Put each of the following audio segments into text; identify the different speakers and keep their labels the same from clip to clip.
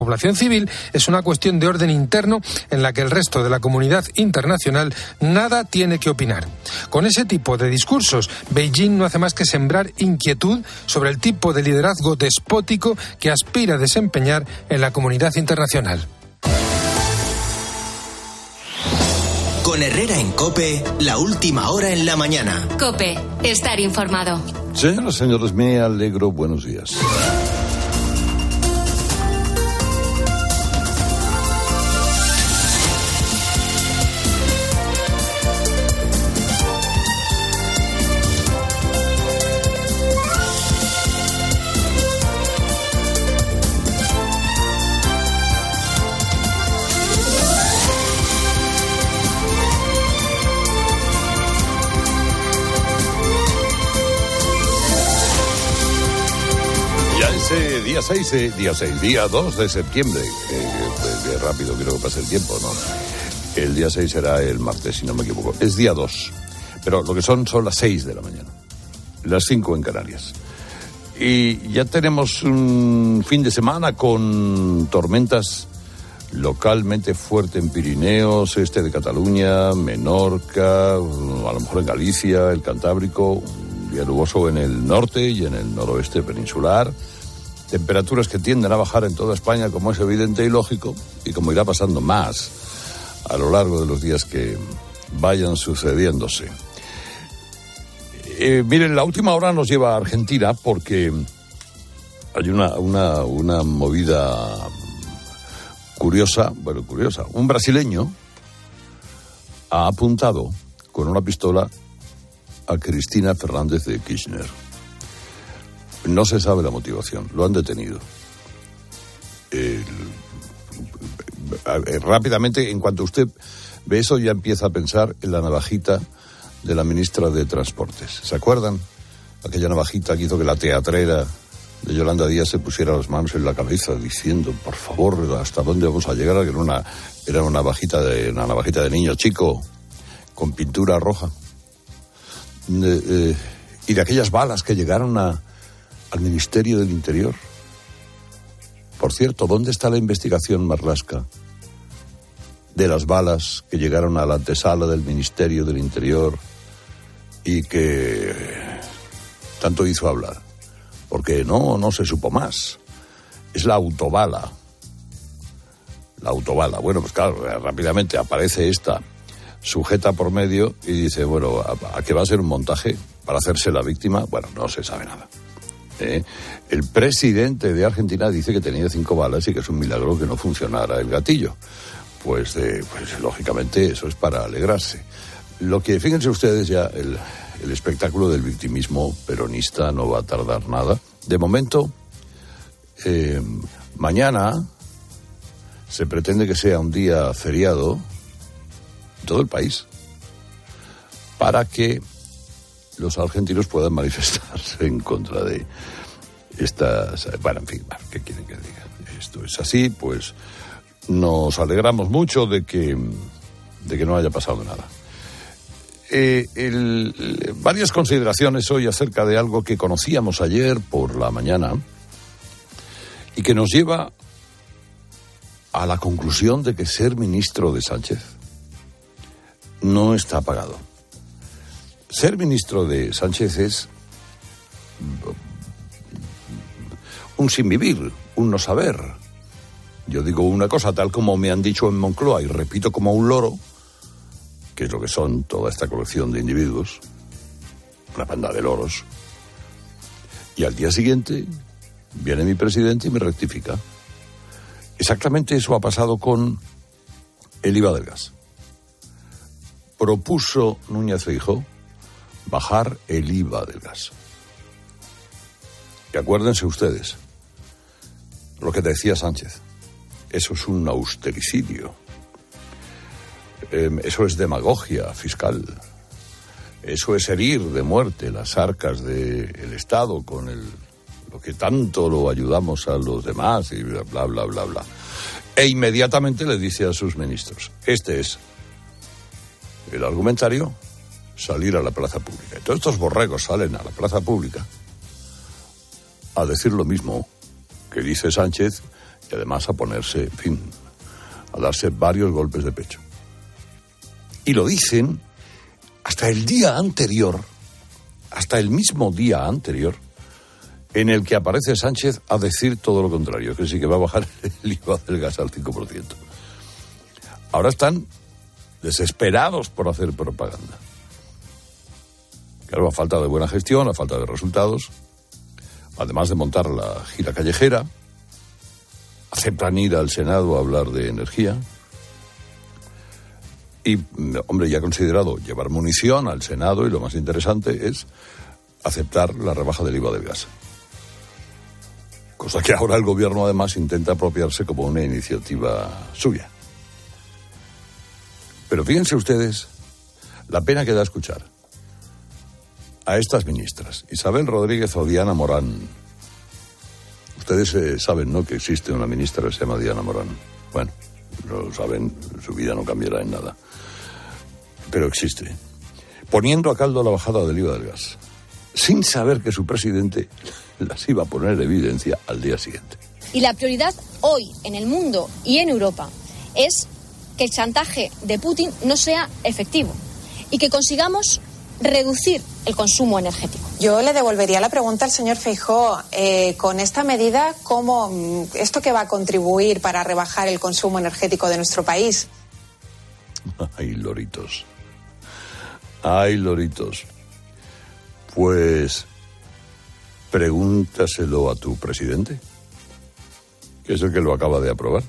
Speaker 1: población civil es una cuestión de orden interno en la que el resto de la comunidad internacional nada tiene que opinar. Con ese tipo de discursos, Beijing no hace más que sembrar inquietud sobre el tipo de liderazgo despótico que aspira a desempeñar en la comunidad internacional.
Speaker 2: Con Herrera en COPE, la última hora en la mañana.
Speaker 3: COPE, estar informado.
Speaker 4: Señoras y señores, me alegro. Buenos días. Día 2 de septiembre. Qué rápido quiero que pase el tiempo, ¿no? El día 6 será el martes, si no me equivoco. Es día 2. Pero lo que son las 6 de la mañana. Las 5 en Canarias. Y ya tenemos un fin de semana con tormentas localmente fuertes en Pirineos, este de Cataluña, Menorca, a lo mejor en Galicia, el Cantábrico, un día nuboso en el norte y en el noroeste peninsular. Temperaturas que tienden a bajar en toda España, como es evidente y lógico, y como irá pasando más a lo largo de los días que vayan sucediéndose. Miren, la última hora nos lleva a Argentina porque hay una movida curiosa. Un brasileño ha apuntado con una pistola a Cristina Fernández de Kirchner. No se sabe la motivación, lo han detenido. Rápidamente, en cuanto usted ve eso, ya empieza a pensar en la navajita de la ministra de Transportes. ¿Se acuerdan? Aquella navajita que hizo que la teatrera de Yolanda Díaz se pusiera las manos en la cabeza diciendo, por favor, ¿hasta dónde vamos a llegar? Que era una navajita de niño chico con pintura roja. Y de aquellas balas que llegaron al Ministerio del Interior. Por cierto, ¿dónde está la investigación, Marlaska, de las balas que llegaron a la antesala del Ministerio del Interior y que tanto hizo hablar? Porque no se supo más. Es la autobala. Bueno, pues claro, rápidamente aparece esta sujeta por medio y dice, bueno, ¿a qué va a ser un montaje para hacerse la víctima? Bueno, no se sabe nada. El presidente de Argentina dice que tenía 5 balas y que es un milagro que no funcionara el gatillo. Pues lógicamente eso es para alegrarse. Lo que, fíjense ustedes ya, el espectáculo del victimismo peronista no va a tardar nada. De momento, mañana se pretende que sea un día feriado en todo el país para que los argentinos puedan manifestarse en contra de estas... Bueno, en fin, ¿qué quieren que diga? Esto es así, pues nos alegramos mucho de que no haya pasado nada. Varias consideraciones hoy acerca de algo que conocíamos ayer por la mañana y que nos lleva a la conclusión de que ser ministro de Sánchez no está pagado. Ser ministro de Sánchez es un sin vivir, un no saber. Yo digo una cosa tal como me han dicho en Moncloa y repito como un loro, que es lo que son toda esta colección de individuos, una banda de loros. Y al día siguiente viene mi presidente y me rectifica. Exactamente eso ha pasado con el IVA del gas. Propuso Núñez Feijóo bajar el IVA del gas. Y acuérdense ustedes lo que decía Sánchez. Eso es un austericidio. Eso es demagogia fiscal. Eso es herir de muerte las arcas del Estado con lo que tanto lo ayudamos a los demás y bla, bla, bla, bla, bla. E inmediatamente le dice a sus ministros, este es el argumentario, salir a la plaza pública. Y todos estos borregos salen a la plaza pública a decir lo mismo que dice Sánchez Y además a ponerse, en fin, a darse varios golpes de pecho. Y lo dicen hasta el día anterior, hasta el mismo día anterior, en el que aparece Sánchez a decir todo lo contrario, que sí que va a bajar el IVA del gas al 5%. Ahora están desesperados por hacer propaganda. Claro, a falta de buena gestión, a falta de resultados, además de montar la gira callejera, aceptan ir al Senado a hablar de energía y, hombre, ya considerado llevar munición al Senado, y lo más interesante es aceptar la rebaja del IVA del gas. Cosa que ahora el gobierno además intenta apropiarse como una iniciativa suya. Pero fíjense ustedes la pena que da escuchar a estas ministras, Isabel Rodríguez o Diana Morán. Ustedes saben, ¿no?, que existe una ministra que se llama Diana Morán. Bueno, no lo saben, su vida no cambiará en nada. Pero existe. Poniendo a caldo la bajada del IVA del gas, sin saber que su presidente las iba a poner en evidencia al día siguiente.
Speaker 5: Y la prioridad hoy en el mundo y en Europa es que el chantaje de Putin no sea efectivo y que consigamos reducir el consumo energético.
Speaker 6: Yo le devolvería la pregunta al señor Feijóo. Con esta medida, ¿cómo esto que va a contribuir para rebajar el consumo energético de nuestro país?
Speaker 4: Ay, loritos. Ay, loritos. Pues pregúntaselo a tu presidente, que es el que lo acaba de aprobar.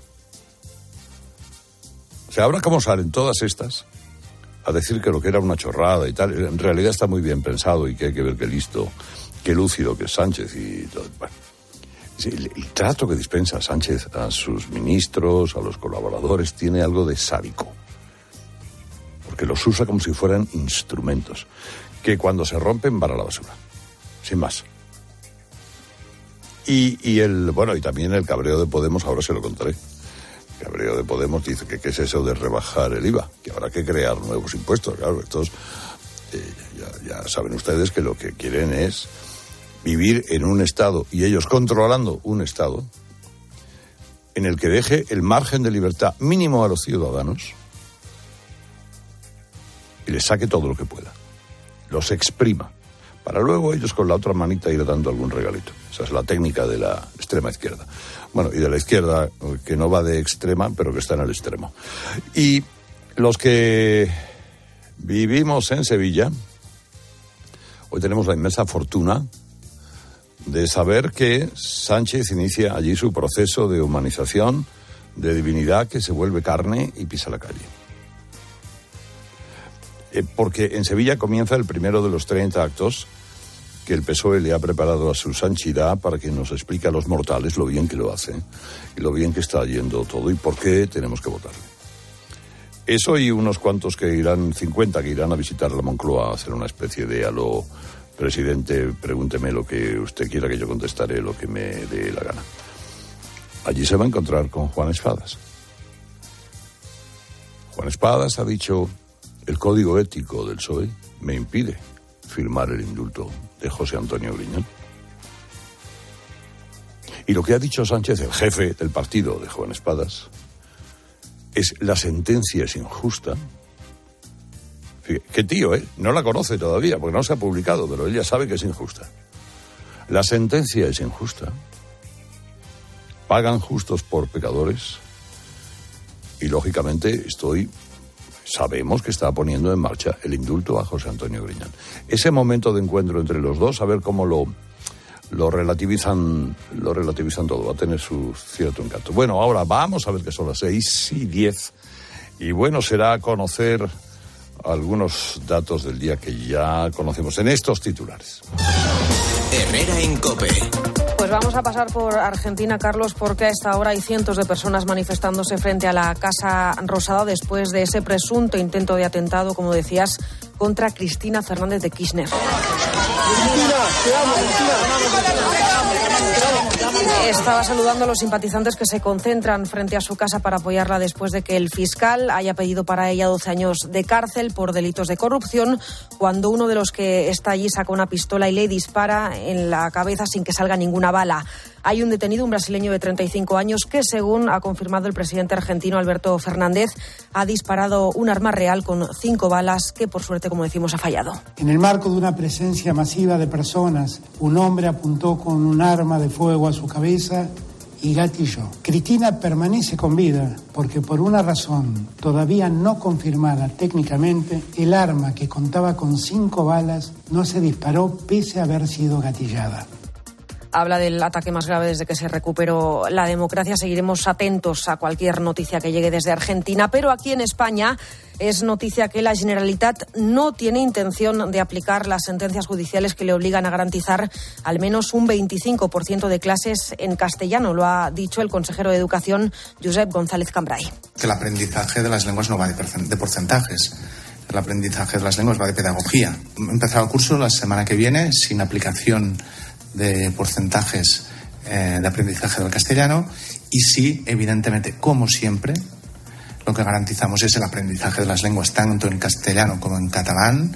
Speaker 4: O sea, ahora cómo salen todas estas a decir que lo que era una chorrada y tal, en realidad está muy bien pensado y que hay que ver qué listo, qué lúcido que es Sánchez y todo. Bueno, el trato que dispensa Sánchez a sus ministros, a los colaboradores, tiene algo de sádico. Porque los usa como si fueran instrumentos, que cuando se rompen van a la basura, sin más. Y también el cabreo de Podemos, ahora se lo contaré. El cabreo de Podemos dice que qué es eso de rebajar el IVA, que habrá que crear nuevos impuestos. Claro, estos ya saben ustedes que lo que quieren es vivir en un Estado, y ellos controlando un Estado, en el que deje el margen de libertad mínimo a los ciudadanos y les saque todo lo que pueda, los exprima, para luego ellos con la otra manita ir dando algún regalito. Esa es la técnica de la extrema izquierda. Bueno, y de la izquierda que no va de extrema, pero que está en el extremo. Y los que vivimos en Sevilla, hoy tenemos la inmensa fortuna de saber que Sánchez inicia allí su proceso de humanización, de divinidad que se vuelve carne y pisa la calle. Porque en Sevilla comienza el primero de los 30 actos que el PSOE le ha preparado a su santidad para que nos explique a los mortales lo bien que lo hace y lo bien que está yendo todo y por qué tenemos que votarle. Eso y unos cuantos 50 que irán a visitar la Moncloa a hacer una especie de aló, presidente, pregúnteme lo que usted quiera que yo contestaré lo que me dé la gana. Allí se va a encontrar con Juan Espadas. Juan Espadas ha dicho: el código ético del PSOE me impide firmar el indulto de José Antonio Griñán. Y lo que ha dicho Sánchez, el jefe del partido de Juan Espadas, es: la sentencia es injusta. Qué tío, ¿eh? No la conoce todavía porque no se ha publicado, pero él ya sabe que es injusta. La sentencia es injusta. Pagan justos por pecadores. Y lógicamente sabemos que está poniendo en marcha el indulto a José Antonio Griñán. Ese momento de encuentro entre los dos, a ver cómo lo relativizan todo, va a tener su cierto encanto. Bueno, ahora vamos a ver que son las 6:10 y bueno, será conocer algunos datos del día que ya conocemos en estos titulares.
Speaker 2: Herrera en COPE.
Speaker 7: Pues vamos a pasar por Argentina, Carlos, porque a esta hora hay cientos de personas manifestándose frente a la Casa Rosada después de ese presunto intento de atentado, como decías, contra Cristina Fernández de Kirchner. Estaba saludando a los simpatizantes que se concentran frente a su casa para apoyarla después de que el fiscal haya pedido para ella 12 años de cárcel por delitos de corrupción, cuando uno de los que está allí saca una pistola y le dispara en la cabeza sin que salga ninguna bala. Hay un detenido, un brasileño de 35 años, que, según ha confirmado el presidente argentino Alberto Fernández, ha disparado un arma real con 5 balas que, por suerte, como decimos, ha fallado.
Speaker 8: En el marco de una presencia masiva de personas, un hombre apuntó con un arma de fuego a su cabeza y gatilló. Cristina permanece con vida porque, por una razón todavía no confirmada técnicamente, el arma, que contaba con 5 balas, no se disparó pese a haber sido gatillada.
Speaker 7: Habla del ataque más grave desde que se recuperó la democracia. Seguiremos atentos a cualquier noticia que llegue desde Argentina, pero aquí en España es noticia que la Generalitat no tiene intención de aplicar las sentencias judiciales que le obligan a garantizar al menos un 25% de clases en castellano. Lo ha dicho el consejero de Educación, Josep González Cambray.
Speaker 9: Que el aprendizaje de las lenguas no va de porcentajes. El aprendizaje de las lenguas va de pedagogía. Empezará el curso la semana que viene sin aplicación de porcentajes de aprendizaje del castellano, y sí, evidentemente, como siempre, lo que garantizamos es el aprendizaje de las lenguas tanto en castellano como en catalán.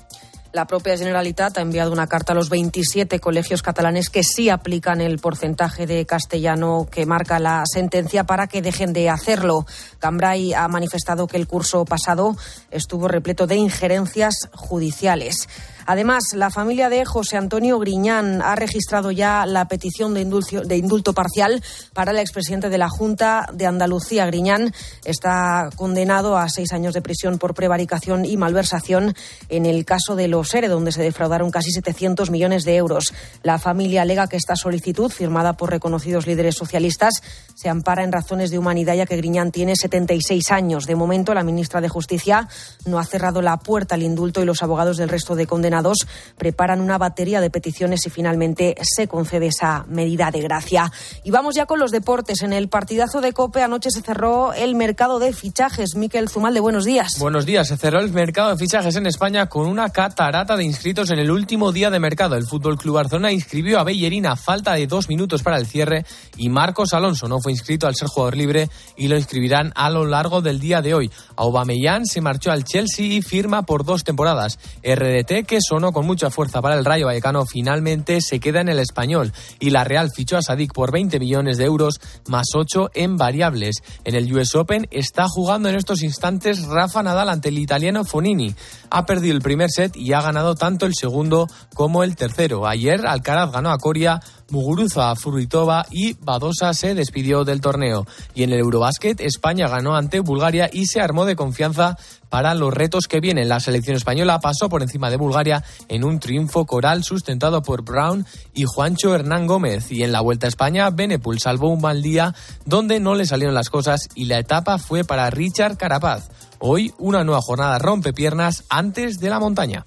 Speaker 7: La propia Generalitat ha enviado una carta a los 27 colegios catalanes que sí aplican el porcentaje de castellano que marca la sentencia para que dejen de hacerlo. Cambray ha manifestado que el curso pasado estuvo repleto de injerencias judiciales. Además, la familia de José Antonio Griñán ha registrado ya la petición de indulto parcial para el expresidente de la Junta de Andalucía. Griñán está condenado a 6 años de prisión por prevaricación y malversación en el caso de los ERE, donde se defraudaron casi 700 millones de euros. La familia alega que esta solicitud, firmada por reconocidos líderes socialistas, se ampara en razones de humanidad, ya que Griñán tiene 76 años. De momento, la ministra de Justicia no ha cerrado la puerta al indulto y los abogados del resto de condenados preparan una batería de peticiones y finalmente se concede esa medida de gracia. Y vamos ya con los deportes. En el partidazo de COPE anoche se cerró el mercado de fichajes. Miquel Zumalde, buenos días.
Speaker 10: Buenos días. Se cerró el mercado de fichajes en España con una catarata de inscritos en el último día de mercado. El Fútbol Club Barcelona inscribió a Bellerín a falta de 2 minutos para el cierre y Marcos Alonso no fue inscrito al ser jugador libre y lo inscribirán a lo largo del día de hoy. Aubameyang se marchó al Chelsea y firma por 2 temporadas. RDT, que sonó con mucha fuerza para el Rayo Vallecano, finalmente se queda en el Español, y la Real fichó a Sadik por 20 millones de euros más 8 en variables. En el US Open está jugando en estos instantes Rafa Nadal ante el italiano Fognini. Ha perdido el primer set y ha ganado tanto el segundo como el tercero. Ayer Alcaraz ganó a Coria, Muguruza a Fruitova y Badosa se despidió del torneo. Y en el Eurobásquet, España ganó ante Bulgaria y se armó de confianza para los retos que vienen. La selección española pasó por encima de Bulgaria en un triunfo coral sustentado por Brown y Juancho Hernán Gómez. Y en la Vuelta a España, Benepul salvó un mal día donde no le salieron las cosas y la etapa fue para Richard Carapaz. Hoy una nueva jornada rompepiernas antes de la montaña.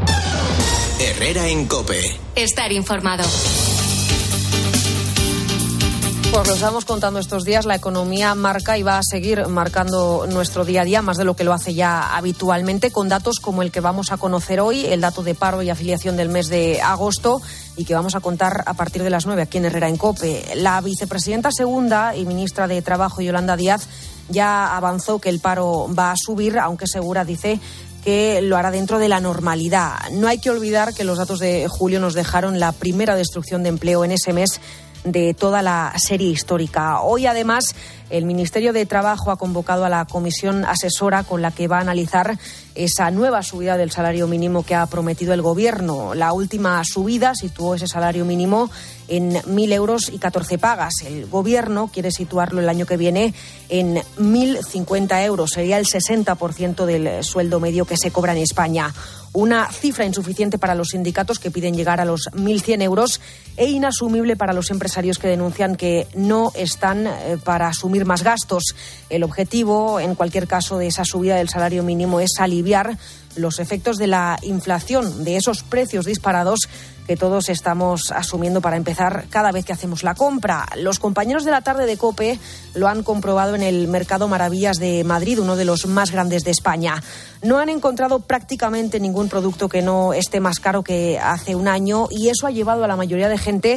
Speaker 2: Herrera en COPE.
Speaker 3: Estar informado.
Speaker 7: Pues lo estamos contando estos días, la economía marca y va a seguir marcando nuestro día a día, más de lo que lo hace ya habitualmente, con datos como el que vamos a conocer hoy, el dato de paro y afiliación del mes de agosto, y que vamos a contar a partir de las 9 aquí en Herrera en COPE. La vicepresidenta segunda y ministra de Trabajo, Yolanda Díaz, ya avanzó que el paro va a subir, aunque Segura dice que lo hará dentro de la normalidad. No hay que olvidar que los datos de julio nos dejaron la primera destrucción de empleo en ese mes de toda la serie histórica. Hoy, además, el Ministerio de Trabajo ha convocado a la comisión asesora con la que va a analizar esa nueva subida del salario mínimo que ha prometido el Gobierno. La última subida situó ese salario mínimo en 1.000 euros y 14 pagas. El Gobierno quiere situarlo el año que viene en 1.050 euros. Sería el 60% del sueldo medio que se cobra en España. Una cifra insuficiente para los sindicatos, que piden llegar a los 1.100 euros, e inasumible para los empresarios, que denuncian que no están para asumir más gastos. El objetivo, en cualquier caso, de esa subida del salario mínimo es aliviar los efectos de la inflación, de esos precios disparados que todos estamos asumiendo para empezar cada vez que hacemos la compra. Los compañeros de la tarde de COPE lo han comprobado en el Mercado Maravillas de Madrid, uno de los más grandes de España. No han encontrado prácticamente ningún producto que no esté más caro que hace un año, y eso ha llevado a la mayoría de gente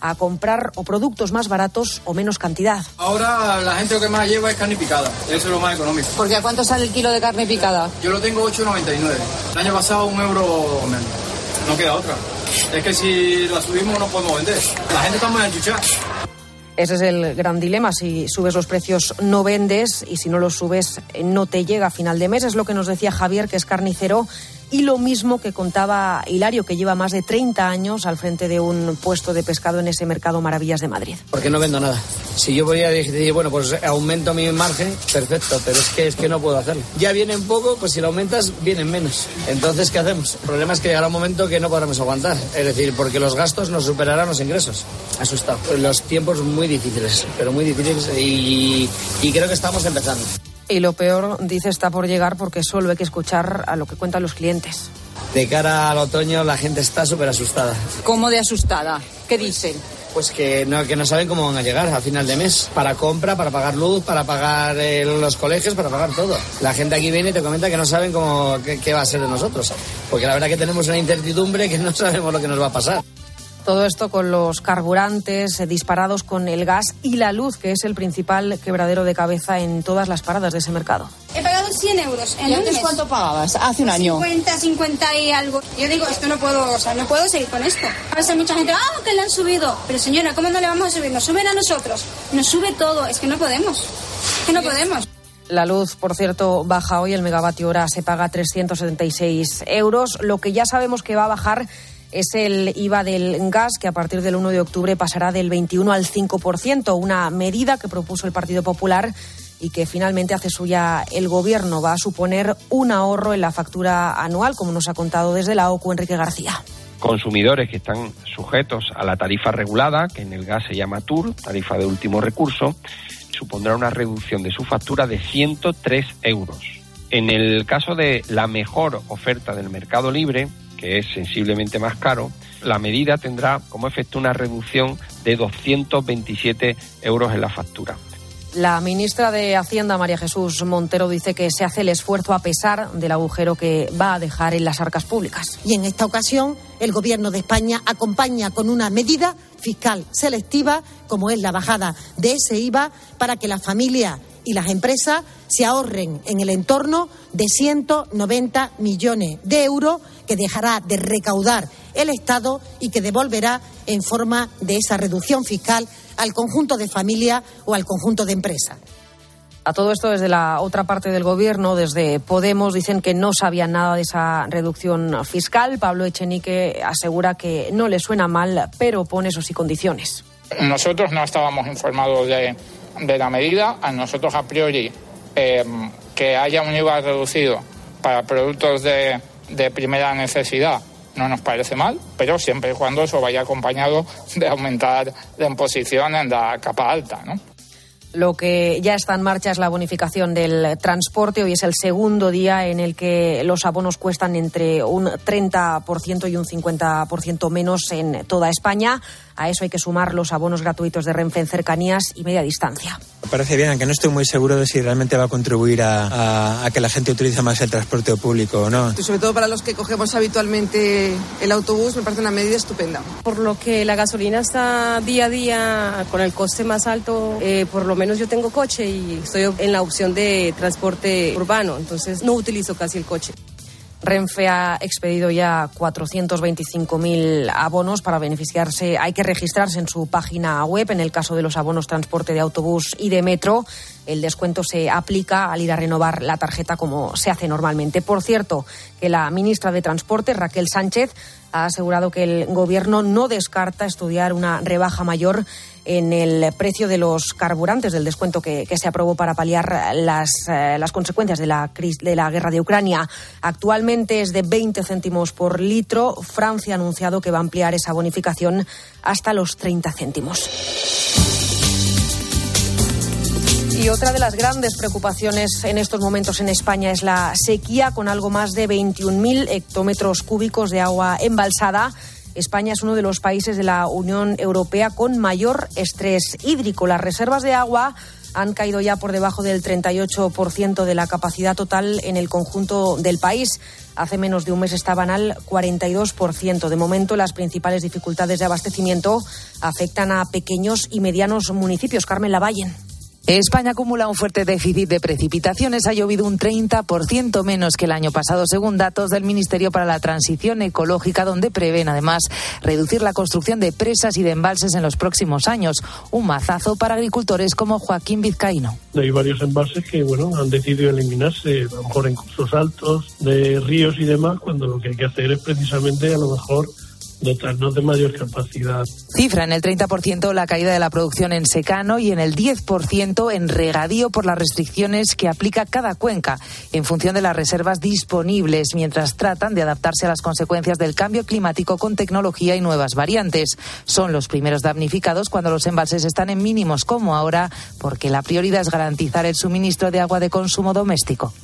Speaker 7: a comprar o productos más baratos o menos cantidad.
Speaker 11: Ahora la gente lo que más lleva es carne picada, eso es lo más económico.
Speaker 12: ¿Porque a cuánto sale el kilo de carne picada?
Speaker 11: Yo lo tengo 8,99. El año pasado €1 menos. No queda otra. Es que si la subimos no podemos vender. La gente está muy enchuchada.
Speaker 7: Ese es el gran dilema. Si subes los precios no vendes y si no los subes no te llega a final de mes. Es lo que nos decía Javier, que es carnicero, y lo mismo que contaba Hilario, que lleva más de 30 años al frente de un puesto de pescado en ese Mercado Maravillas de Madrid.
Speaker 13: Porque no vendo nada. Si yo voy a decir, bueno, pues aumento mi margen, perfecto, pero es que no puedo hacerlo. Ya vienen poco, pues si lo aumentas, vienen menos. Entonces, ¿qué hacemos? El problema es que llegará un momento que no podremos aguantar. Es decir, porque los gastos nos superarán los ingresos. Asustado. Los tiempos muy difíciles, pero muy difíciles y creo que estamos empezando.
Speaker 7: Y lo peor, dice, está por llegar porque solo hay que escuchar a lo que cuentan los clientes.
Speaker 13: De cara al otoño la gente está súper asustada.
Speaker 12: ¿Cómo de asustada? ¿Qué dicen?
Speaker 13: Pues que no saben cómo van a llegar a final de mes. Para compra, para pagar luz, para pagar los colegios, para pagar todo. La gente aquí viene y te comenta que no saben qué va a ser de nosotros. Porque la verdad que tenemos una incertidumbre que no sabemos lo que nos va a pasar.
Speaker 7: Todo esto con los carburantes disparados, con el gas y la luz, que es el principal quebradero de cabeza en todas las paradas de ese mercado.
Speaker 14: He pagado 100 euros.
Speaker 12: ¿Y antes cuánto pagabas? Hace un año.
Speaker 14: 50 y algo. Yo digo, esto no puedo seguir con esto. A veces mucha gente, que le han subido. Pero señora, ¿cómo no le vamos a subir? Nos suben a nosotros. Nos sube todo. Es que no podemos. Podemos.
Speaker 7: La luz, por cierto, baja hoy. El megavatio hora se paga 376 euros. Lo que ya sabemos que va a bajar es el IVA del gas, que a partir del 1 de octubre pasará del 21 al 5%, una medida que propuso el Partido Popular y que finalmente hace suya el Gobierno. Va a suponer un ahorro en la factura anual, como nos ha contado desde la OCU Enrique García.
Speaker 15: Consumidores que están sujetos a la tarifa regulada, que en el gas se llama TUR, tarifa de último recurso, supondrá una reducción de su factura de 103 euros. En el caso de la mejor oferta del mercado libre, que es sensiblemente más caro, la medida tendrá como efecto una reducción de 227 euros en la factura.
Speaker 7: La ministra de Hacienda, María Jesús Montero, dice que se hace el esfuerzo a pesar del agujero que va a dejar en las arcas públicas.
Speaker 16: Y en esta ocasión, el Gobierno de España acompaña con una medida fiscal selectiva, como es la bajada de ese IVA, para que las familias y las empresas se ahorren en el entorno de 190 millones de euros que dejará de recaudar el Estado y que devolverá en forma de esa reducción fiscal al conjunto de familias o al conjunto de empresas.
Speaker 7: A todo esto, desde la otra parte del Gobierno, desde Podemos, dicen que no sabían nada de esa reducción fiscal. Pablo Echenique asegura que no le suena mal, pero pone eso sí condiciones.
Speaker 17: Nosotros no estábamos informados de la medida. A nosotros a priori que haya un IVA reducido para productos de primera necesidad no nos parece mal, pero siempre y cuando eso vaya acompañado de aumentar la imposición en la capa alta, ¿no?
Speaker 7: Lo que ya está en marcha es la bonificación del transporte. Hoy es el segundo día en el que los abonos cuestan entre un 30% y un 50% menos en toda España. A eso hay que sumar los abonos gratuitos de Renfe en cercanías y media distancia.
Speaker 18: Me parece bien, aunque no estoy muy seguro de si realmente va a contribuir a que la gente utilice más el transporte público o no.
Speaker 19: Sobre todo para los que cogemos habitualmente el autobús, me parece una medida estupenda.
Speaker 20: Por lo que la gasolina está día a día con el coste más alto, por lo menos yo tengo coche y estoy en la opción de transporte urbano, entonces no utilizo casi el coche.
Speaker 7: Renfe ha expedido ya 425.000 abonos. Para beneficiarse hay que registrarse en su página web. En el caso de los abonos transporte de autobús y de metro, el descuento se aplica al ir a renovar la tarjeta como se hace normalmente. Por cierto, que la ministra de Transporte, Raquel Sánchez, ha asegurado que el Gobierno no descarta estudiar una rebaja mayor en el precio de los carburantes, del descuento que se aprobó para paliar las consecuencias de la guerra de Ucrania. Actualmente es de 20 céntimos por litro. Francia ha anunciado que va a ampliar esa bonificación hasta los 30 céntimos. Y otra de las grandes preocupaciones en estos momentos en España es la sequía, con algo más de 21.000 hectómetros cúbicos de agua embalsada. España es uno de los países de la Unión Europea con mayor estrés hídrico. Las reservas de agua han caído ya por debajo del 38% de la capacidad total en el conjunto del país. Hace menos de un mes estaban al 42%. De momento, las principales dificultades de abastecimiento afectan a pequeños y medianos municipios. Carmen Lavallen.
Speaker 21: España acumula un fuerte déficit de precipitaciones. Ha llovido un 30% menos que el año pasado, según datos del Ministerio para la Transición Ecológica, donde prevén además reducir la construcción de presas y de embalses en los próximos años. Un mazazo para agricultores como Joaquín Vizcaíno.
Speaker 22: Hay varios embalses que han decidido eliminarse, a lo mejor en cursos altos de ríos y demás, cuando lo que hay que hacer es precisamente a lo mejor dotarnos de mayor capacidad.
Speaker 21: Cifra en el 30% la caída de la producción en secano y en el 10% en regadío por las restricciones que aplica cada cuenca en función de las reservas disponibles, mientras tratan de adaptarse a las consecuencias del cambio climático con tecnología y nuevas variantes. Son los primeros damnificados cuando los embalses están en mínimos como ahora, porque la prioridad es garantizar el suministro de agua de consumo doméstico.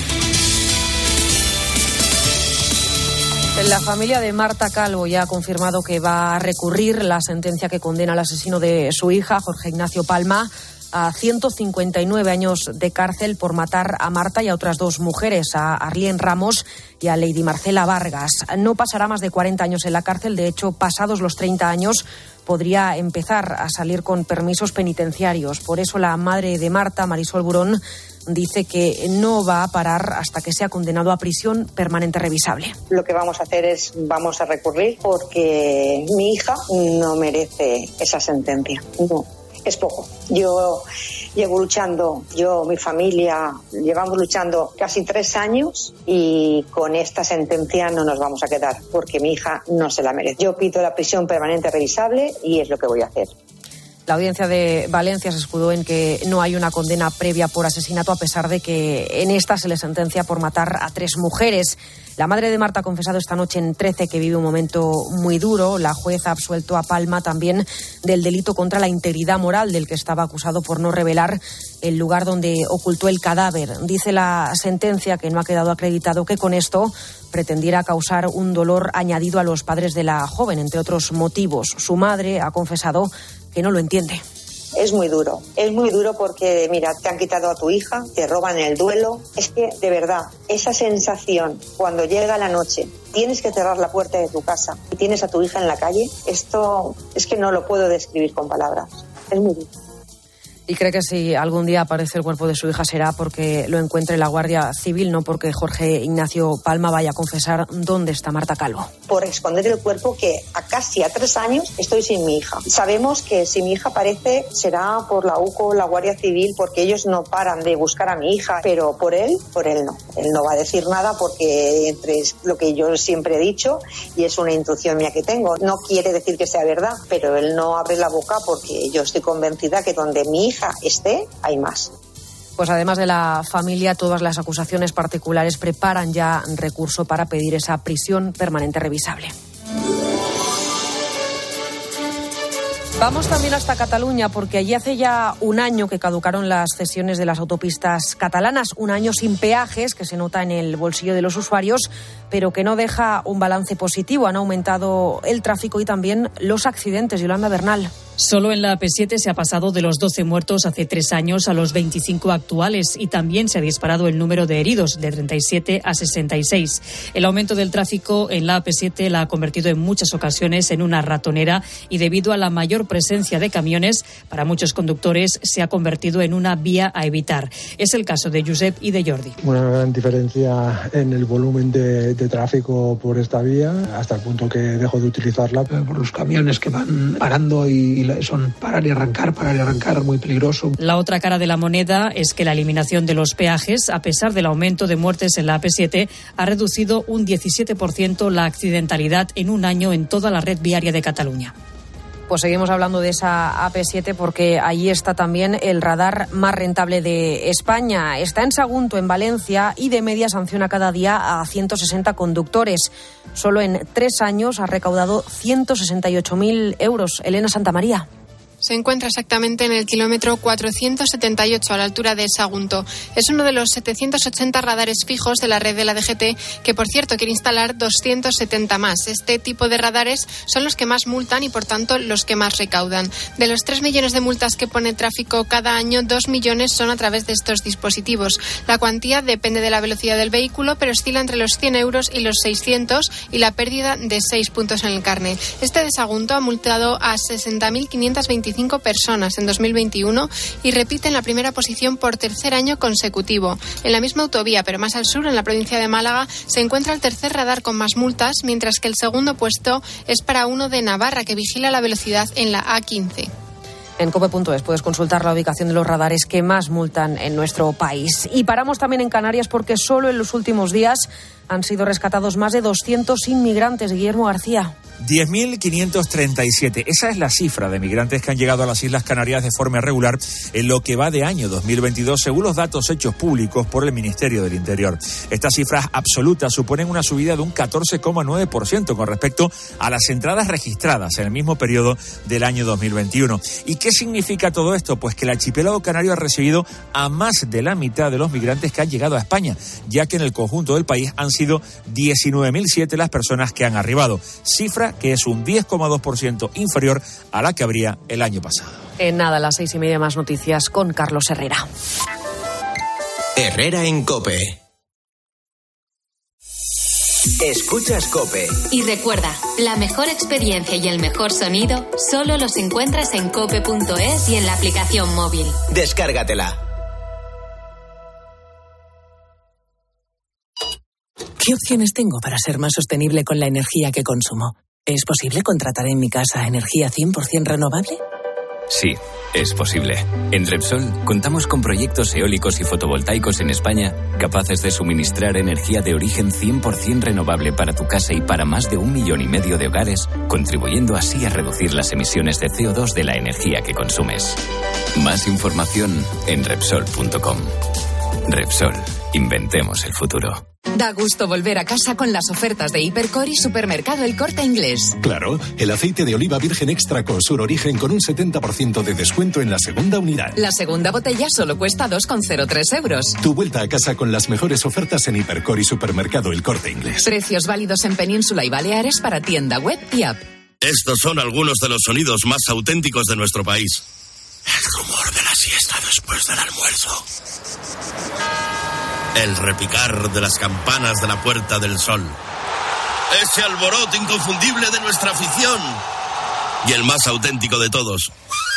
Speaker 7: La familia de Marta Calvo ya ha confirmado que va a recurrir la sentencia que condena al asesino de su hija, Jorge Ignacio Palma, a 159 años de cárcel por matar a Marta y a otras dos mujeres, a Arlene Ramos y a Lady Marcela Vargas. No pasará más de 40 años en la cárcel. De hecho, pasados los 30 años, podría empezar a salir con permisos penitenciarios. Por eso la madre de Marta, Marisol Burón, dice que no va a parar hasta que sea condenado a prisión permanente revisable.
Speaker 23: Lo que vamos a hacer es, vamos a recurrir porque mi hija no merece esa sentencia. No, es poco. Yo llevo luchando, mi familia, llevamos luchando casi 3 años y con esta sentencia no nos vamos a quedar porque mi hija no se la merece. Yo pido la prisión permanente revisable y es lo que voy a hacer.
Speaker 7: La audiencia de Valencia se escudó en que no hay una condena previa por asesinato, a pesar de que en esta se le sentencia por matar a 3 mujeres. La madre de Marta ha confesado esta noche en 13 que vive un momento muy duro. La juez ha absuelto a Palma también del delito contra la integridad moral del que estaba acusado por no revelar el lugar donde ocultó el cadáver. Dice la sentencia que no ha quedado acreditado que con esto pretendiera causar un dolor añadido a los padres de la joven, entre otros motivos. Su madre ha confesado que no lo entiende.
Speaker 23: Es muy duro porque, mira, te han quitado a tu hija, te roban el duelo. Es que, de verdad, esa sensación cuando llega la noche, tienes que cerrar la puerta de tu casa y tienes a tu hija en la calle, esto es que no lo puedo describir con palabras. Es muy duro.
Speaker 7: Y cree que si algún día aparece el cuerpo de su hija será porque lo encuentre la Guardia Civil, no porque Jorge Ignacio Palma vaya a confesar dónde está Marta Calvo.
Speaker 23: Por esconder el cuerpo que a casi 3 años estoy sin mi hija. Sabemos que si mi hija aparece será por la UCO, la Guardia Civil, porque ellos no paran de buscar a mi hija, pero por él no. Él no va a decir nada porque entre lo que yo siempre he dicho y es una intuición mía que tengo. No quiere decir que sea verdad, pero él no abre la boca porque yo estoy convencida que donde mi hija esté, hay más.
Speaker 7: Pues además de la familia, todas las acusaciones particulares preparan ya recurso para pedir esa prisión permanente revisable. Vamos también hasta Cataluña, porque allí hace ya un año que caducaron las cesiones de las autopistas catalanas, un año sin peajes que se nota en el bolsillo de los usuarios, pero que no deja un balance positivo. Han aumentado el tráfico y también los accidentes. Yolanda Bernal.
Speaker 24: Solo en la AP7 se ha pasado de los 12 muertos hace 3 años a los 25 actuales y también se ha disparado el número de heridos de 37 a 66. El aumento del tráfico en la AP7 la ha convertido en muchas ocasiones en una ratonera y debido a la mayor presencia de camiones, para muchos conductores se ha convertido en una vía a evitar. Es el caso de Josep y de Jordi.
Speaker 25: Una gran diferencia en el volumen de tráfico por esta vía, hasta el punto que dejo de utilizarla.
Speaker 26: Por los camiones que van parando y son parar y arrancar, muy peligroso.
Speaker 24: La otra cara de la moneda es que la eliminación de los peajes, a pesar del aumento de muertes en la AP7, ha reducido un 17% la accidentalidad en un año en toda la red viaria de Cataluña.
Speaker 7: Pues seguimos hablando de esa AP7 porque allí está también el radar más rentable de España. Está en Sagunto, en Valencia, y de media sanciona cada día a 160 conductores. Solo en 3 años ha recaudado 168.000 euros. Elena Santamaría.
Speaker 1: Se encuentra exactamente en el kilómetro 478 a la altura de Sagunto. Es uno de los 780 radares fijos de la red de la DGT, que por cierto quiere instalar 270 más. Este tipo de radares son los que más multan y por tanto los que más recaudan. De los 3 millones de multas que pone tráfico cada año, 2 millones son a través de estos dispositivos. La cuantía depende de la velocidad del vehículo, pero oscila entre los 100 euros y los 600 y la pérdida de 6 puntos en el carné. Este de Sagunto ha multado a 60.525 personas en 2021 y repite en la primera posición por tercer año consecutivo. En la misma autovía, pero más al sur, en la provincia de Málaga, se encuentra el tercer radar con más multas, mientras que el segundo puesto es para uno de Navarra, que vigila la velocidad en la A15.
Speaker 7: En cope.es puedes consultar la ubicación de los radares que más multan en nuestro país. Y paramos también en Canarias porque solo en los últimos días han sido rescatados más de 200 inmigrantes. Guillermo García.
Speaker 4: 10.537. Esa es la cifra de migrantes que han llegado a las Islas Canarias de forma irregular en lo que va de año 2022, según los datos hechos públicos por el Ministerio del Interior. Estas cifras absolutas suponen una subida de un 14,9% con respecto a las entradas registradas en el mismo periodo del año 2021. ¿Y qué significa todo esto? Pues que el archipiélago canario ha recibido a más de la mitad de los migrantes que han llegado a España, ya que en el conjunto del país han sido 19.007 las personas que han arribado, cifra que es un 10,2% inferior a la que habría el año pasado.
Speaker 7: En nada, a las 6:30 más noticias con Carlos Herrera.
Speaker 2: Herrera en COPE. Escuchas COPE.
Speaker 3: Y recuerda, la mejor experiencia y el mejor sonido solo los encuentras en cope.es y en la aplicación móvil.
Speaker 2: Descárgatela.
Speaker 5: ¿Qué opciones tengo para ser más sostenible con la energía que consumo? ¿Es posible contratar en mi casa energía 100% renovable?
Speaker 6: Sí, es posible. En Repsol contamos con proyectos eólicos y fotovoltaicos en España capaces de suministrar energía de origen 100% renovable para tu casa y para más de 1,5 millones de hogares, contribuyendo así a reducir las emisiones de CO2 de la energía que consumes. Más información en Repsol.com. Repsol, inventemos el futuro.
Speaker 8: Da gusto volver a casa con las ofertas de Hipercor y Supermercado El Corte Inglés.
Speaker 9: Claro, el aceite de oliva virgen extra Consur Origen con un 70% de descuento en la segunda unidad.
Speaker 8: La segunda botella solo cuesta 2,03 euros.
Speaker 9: Tu vuelta a casa con las mejores ofertas en Hipercor y Supermercado El Corte Inglés.
Speaker 8: Precios válidos en Península y Baleares para tienda web y app.
Speaker 27: Estos son algunos de los sonidos más auténticos de nuestro país. El rumor de la siesta después del almuerzo. El repicar de las campanas de la Puerta del Sol. Ese alboroto inconfundible de nuestra afición. Y el más auténtico de todos.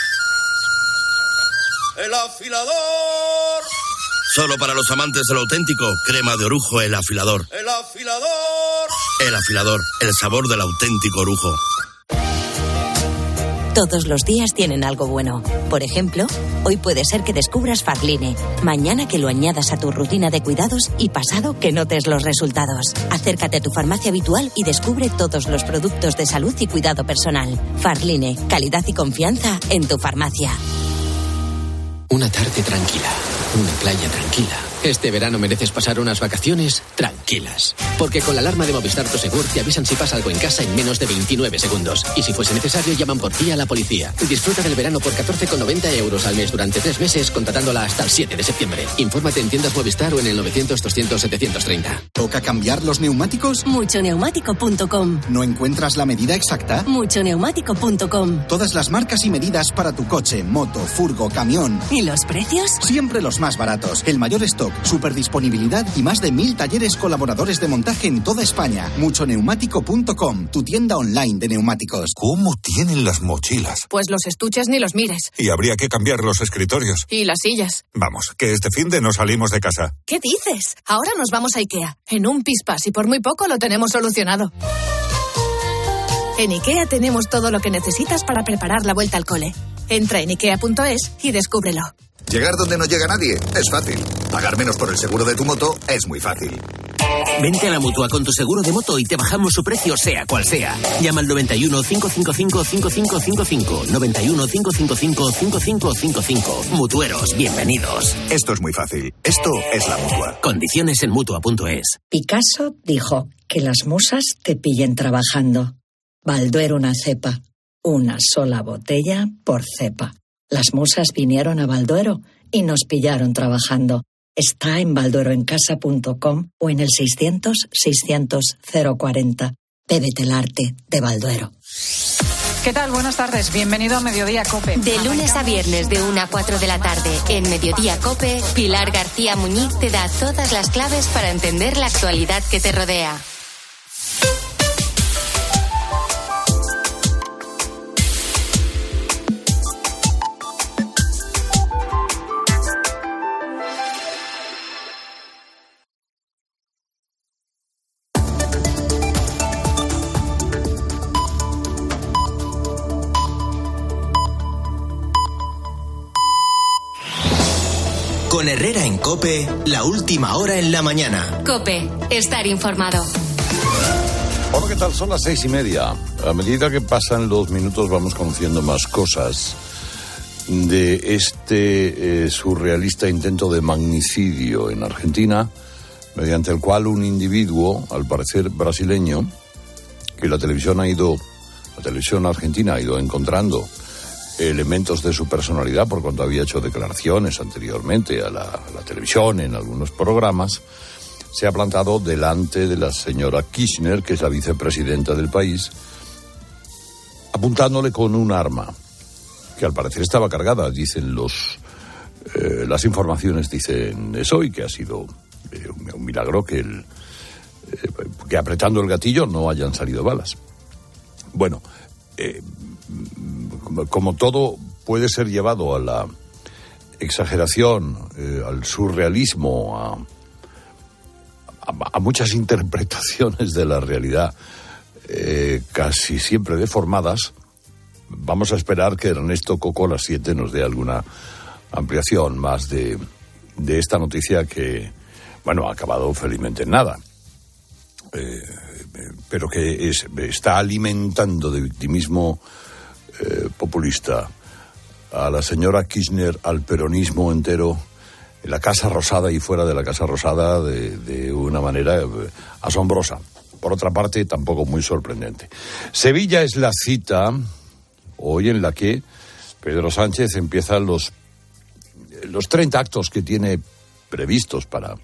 Speaker 27: ¡El afilador! Solo para los amantes de lo auténtico, crema de orujo El Afilador. ¡El afilador! El Afilador, el sabor del auténtico orujo.
Speaker 28: Todos los días tienen algo bueno. Por ejemplo, hoy puede ser que descubras Farline, mañana que lo añadas a tu rutina de cuidados y pasado que notes los resultados. Acércate a tu farmacia habitual y descubre todos los productos de salud y cuidado personal. Farline, calidad y confianza en tu farmacia.
Speaker 29: Una tarde tranquila, una playa tranquila. Este verano mereces pasar unas vacaciones tranquilas. Porque con la alarma de Movistar Prosegur te avisan si pasa algo en casa en menos de 29 segundos. Y si fuese necesario, llaman por ti a la policía. Disfruta del verano por 14,90 euros al mes durante 3 meses, contratándola hasta el 7 de septiembre. Infórmate en tiendas Movistar o en el 900-200-730.
Speaker 30: ¿Toca cambiar los neumáticos?
Speaker 28: Muchoneumático.com.
Speaker 30: ¿No encuentras la medida exacta?
Speaker 28: Muchoneumático.com.
Speaker 30: Todas las marcas y medidas para tu coche, moto, furgo, camión.
Speaker 28: ¿Y los precios?
Speaker 30: Siempre los más baratos. El mayor stock, superdisponibilidad y más de 1.000 talleres colaboradores de montaje en toda España. Muchoneumático.com, tu tienda online de neumáticos.
Speaker 31: ¿Cómo tienen las mochilas?
Speaker 28: Pues los estuches ni los mires.
Speaker 31: Y habría que cambiar los escritorios.
Speaker 28: Y las sillas.
Speaker 31: Vamos, que este finde no salimos de casa.
Speaker 28: ¿Qué dices? Ahora nos vamos a IKEA. En un pispás y por muy poco lo tenemos solucionado. En IKEA tenemos todo lo que necesitas para preparar la vuelta al cole. Entra en IKEA.es y descúbrelo.
Speaker 32: Llegar donde no llega nadie es fácil. Pagar menos por el seguro de tu moto es muy fácil.
Speaker 33: Vente a la Mutua con tu seguro de moto y te bajamos su precio sea cual sea. Llama al 91 555 5555. 91 555 5555. Mutueros, bienvenidos.
Speaker 32: Esto es muy fácil. Esto es la Mutua.
Speaker 33: Condiciones en Mutua.es.
Speaker 34: Picasso dijo que las musas te pillen trabajando. Balduero una cepa.
Speaker 10: una sola botella por cepa. Las musas vinieron a Balduero y nos pillaron trabajando. Está en baldueroencasa.com o en el 600-600-040. Bébete el arte de Balduero.
Speaker 11: ¿Qué tal? Buenas tardes. Bienvenido a Mediodía COPE.
Speaker 3: De lunes a viernes de 1 a 4 de la tarde en Mediodía COPE, Pilar García Muñiz te da todas las claves para entender la actualidad que te rodea.
Speaker 2: Con Herrera en COPE, la última hora en la mañana.
Speaker 3: COPE, estar informado.
Speaker 12: Hola, ¿qué tal? Son las 6:30. A medida que pasan los minutos vamos conociendo más cosas de este surrealista intento de magnicidio en Argentina, mediante el cual un individuo, al parecer brasileño, que la televisión argentina ha ido encontrando elementos de su personalidad por cuanto había hecho declaraciones anteriormente a la televisión en algunos programas, se ha plantado delante de la señora Kirchner, que es la vicepresidenta del país, apuntándole con un arma que al parecer estaba cargada, dicen las informaciones dicen eso, y que ha sido un milagro que apretando el gatillo no hayan salido balas. Bueno, como todo puede ser llevado a la exageración, al surrealismo, a muchas interpretaciones de la realidad, casi siempre deformadas, vamos a esperar que Ernesto Coco a las 7 nos dé alguna ampliación más de esta noticia que, bueno, ha acabado felizmente en nada, pero que está alimentando de victimismo populista a la señora Kirchner, al peronismo entero, en la Casa Rosada y fuera de la Casa Rosada, de una manera asombrosa. Por otra parte, tampoco muy sorprendente. Sevilla es la cita hoy en la que Pedro Sánchez empieza los 30 actos que tiene previstos para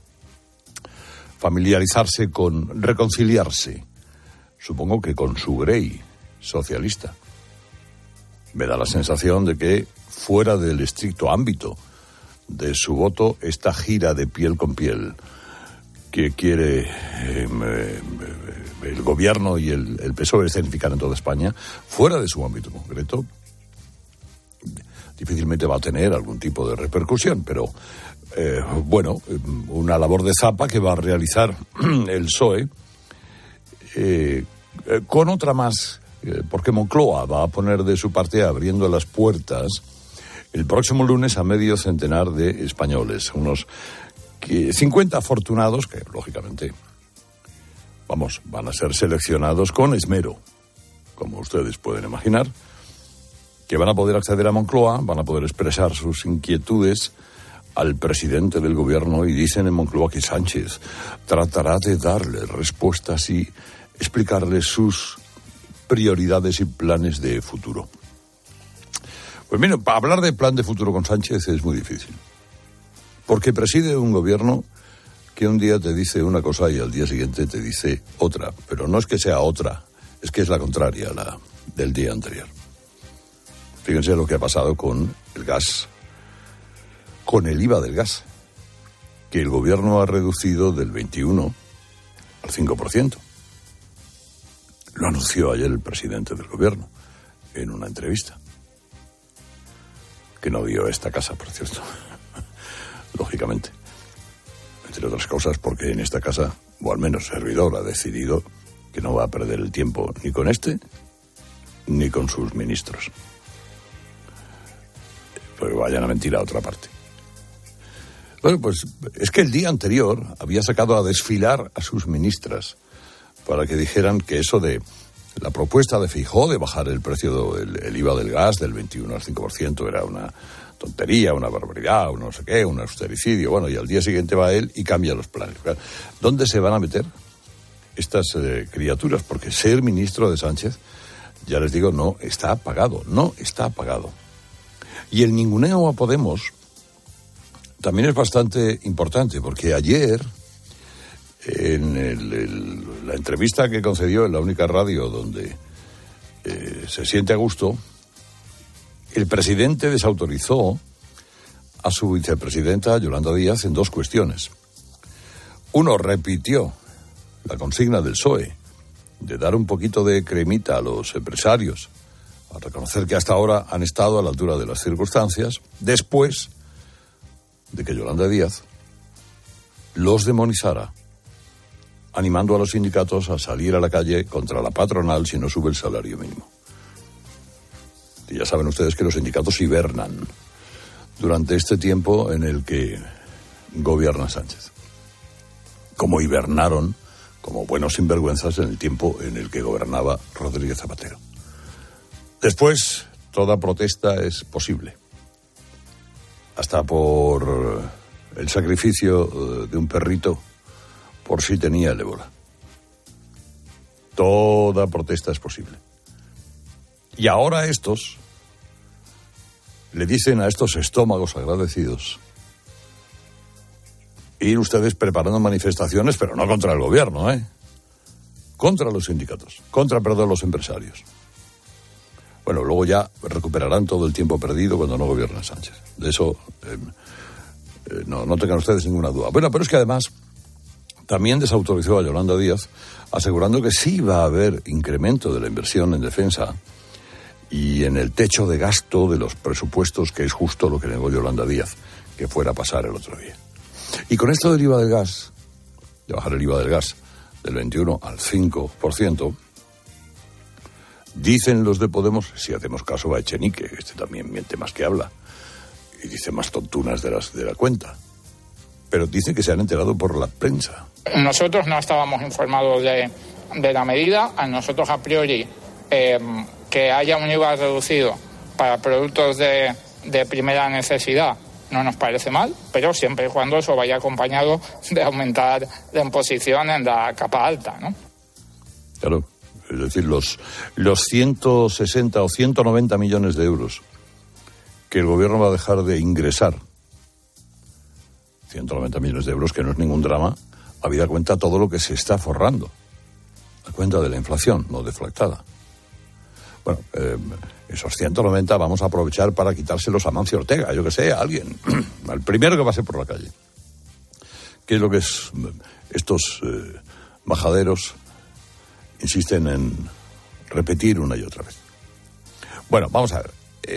Speaker 12: reconciliarse, supongo que con su Grey socialista. Me da la sensación de que, fuera del estricto ámbito de su voto, esta gira de piel con piel que quiere el gobierno y el PSOE escenificar en toda España, fuera de su ámbito concreto, difícilmente va a tener algún tipo de repercusión, pero bueno, una labor de zapa que va a realizar el PSOE con otra más, porque Moncloa va a poner de su parte abriendo las puertas el próximo lunes a medio centenar de españoles, unos 50 afortunados que, lógicamente, van a ser seleccionados con esmero, como ustedes pueden imaginar, que van a poder acceder a Moncloa, van a poder expresar sus inquietudes al presidente del gobierno, y dicen en Moncloa que Sánchez tratará de darle respuestas y explicarle sus prioridades y planes de futuro. Pues mira, para hablar de plan de futuro con Sánchez es muy difícil, porque preside un gobierno que un día te dice una cosa y al día siguiente te dice otra, pero no es que sea otra, es que es la contraria a la del día anterior. Fíjense lo que ha pasado con el gas, con el IVA del gas, que el gobierno ha reducido del 21 al 5%. Lo anunció ayer el presidente del gobierno en una entrevista, que no vio esta casa, por cierto, lógicamente. Entre otras cosas porque en esta casa, o al menos servidor, ha decidido que no va a perder el tiempo ni con este, ni con sus ministros. Pero vayan a mentir a otra parte. Bueno, pues es que el día anterior había sacado a desfilar a sus ministras para que dijeran que eso de la propuesta de Feijóo de bajar el precio el IVA del gas del 21 al 5% era una tontería, una barbaridad, un no sé qué, un austericidio. Bueno, y al día siguiente va él y cambia los planes. ¿Dónde se van a meter estas criaturas? Porque ser ministro de Sánchez Ya les digo, no está pagado. Y el ninguneo a Podemos también es bastante importante, porque ayer, en la entrevista que concedió en la única radio donde se siente a gusto, el presidente desautorizó a su vicepresidenta, Yolanda Díaz, en 2 cuestiones. Uno, repitió la consigna del PSOE de dar un poquito de cremita a los empresarios, a reconocer que hasta ahora han estado a la altura de las circunstancias, después de que Yolanda Díaz los demonizara, animando a los sindicatos a salir a la calle contra la patronal si no sube el salario mínimo. Y ya saben ustedes que los sindicatos hibernan durante este tiempo en el que gobierna Sánchez, como hibernaron como buenos sinvergüenzas en el tiempo en el que gobernaba Rodríguez Zapatero. Después, toda protesta es posible, hasta por el sacrificio de un perrito por si tenía el ébola. Toda protesta es posible. Y ahora estos le dicen a estos estómagos agradecidos: ir ustedes preparando manifestaciones, pero no contra el gobierno, contra los sindicatos, contra los empresarios. Bueno, luego ya recuperarán todo el tiempo perdido cuando no gobierna Sánchez. De eso no tengan ustedes ninguna duda. Bueno, pero es que además también desautorizó a Yolanda Díaz, asegurando que sí va a haber incremento de la inversión en defensa y en el techo de gasto de los presupuestos, que es justo lo que negó Yolanda Díaz que fuera a pasar el otro día. Y con esto del IVA del gas, de bajar el IVA del gas del 21 al 5%, dicen los de Podemos, si hacemos caso a Echenique, este también miente más que habla, y dice más tontunas de la cuenta, pero dicen que se han enterado por la prensa.
Speaker 13: Nosotros no estábamos informados de la medida. A nosotros, a priori, que haya un IVA reducido para productos de primera necesidad no nos parece mal, pero siempre y cuando eso vaya acompañado de aumentar la imposición en la capa alta, ¿no?
Speaker 12: Claro, es decir, los 160 o 190 millones de euros que el gobierno va a dejar de ingresar, 190 millones de euros, que no es ningún drama, habida cuenta todo lo que se está forrando, a cuenta de la inflación, no deflactada. Bueno, esos 190 vamos a aprovechar para quitárselos a Mancio Ortega, yo que sé, a alguien, al primero que pase por la calle. ¿Qué es lo que estos majaderos insisten en repetir una y otra vez? Bueno, vamos a ver.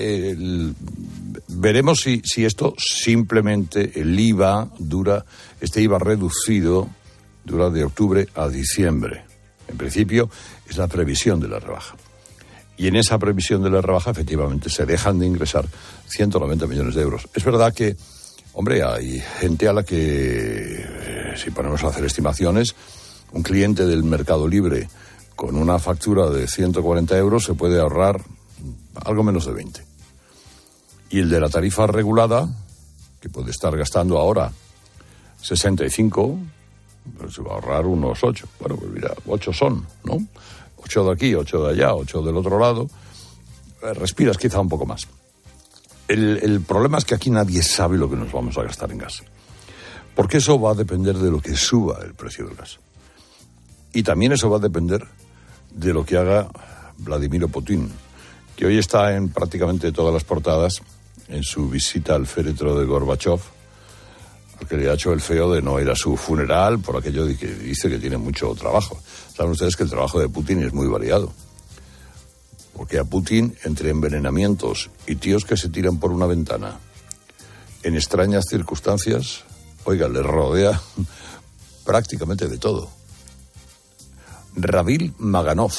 Speaker 12: Veremos si esto simplemente, el IVA este IVA reducido dura de octubre a diciembre. En principio es la previsión de la rebaja. Y en esa previsión de la rebaja, efectivamente, se dejan de ingresar 190 millones de euros. Es verdad que, hombre, hay gente a la que, si ponemos a hacer estimaciones, un cliente del Mercado Libre con una factura de 140 euros se puede ahorrar algo menos de 20. Y el de la tarifa regulada, que puede estar gastando ahora 65, pues se va a ahorrar unos 8. Bueno, pues mira, 8 son, ¿no? 8 de aquí, 8 de allá, 8 del otro lado. Respiras quizá un poco más. El problema es que aquí nadie sabe lo que nos vamos a gastar en gas. Porque eso va a depender de lo que suba el precio del gas. Y también eso va a depender de lo que haga Vladimir Putin, que hoy está en prácticamente todas las portadas en su visita al féretro de Gorbachev, al que le ha hecho el feo de no ir a su funeral por aquello de que dice que tiene mucho trabajo. Saben ustedes que el trabajo de Putin es muy variado. Porque a Putin, entre envenenamientos y tíos que se tiran por una ventana en extrañas circunstancias, oiga, le rodea prácticamente de todo. Ravil Maganov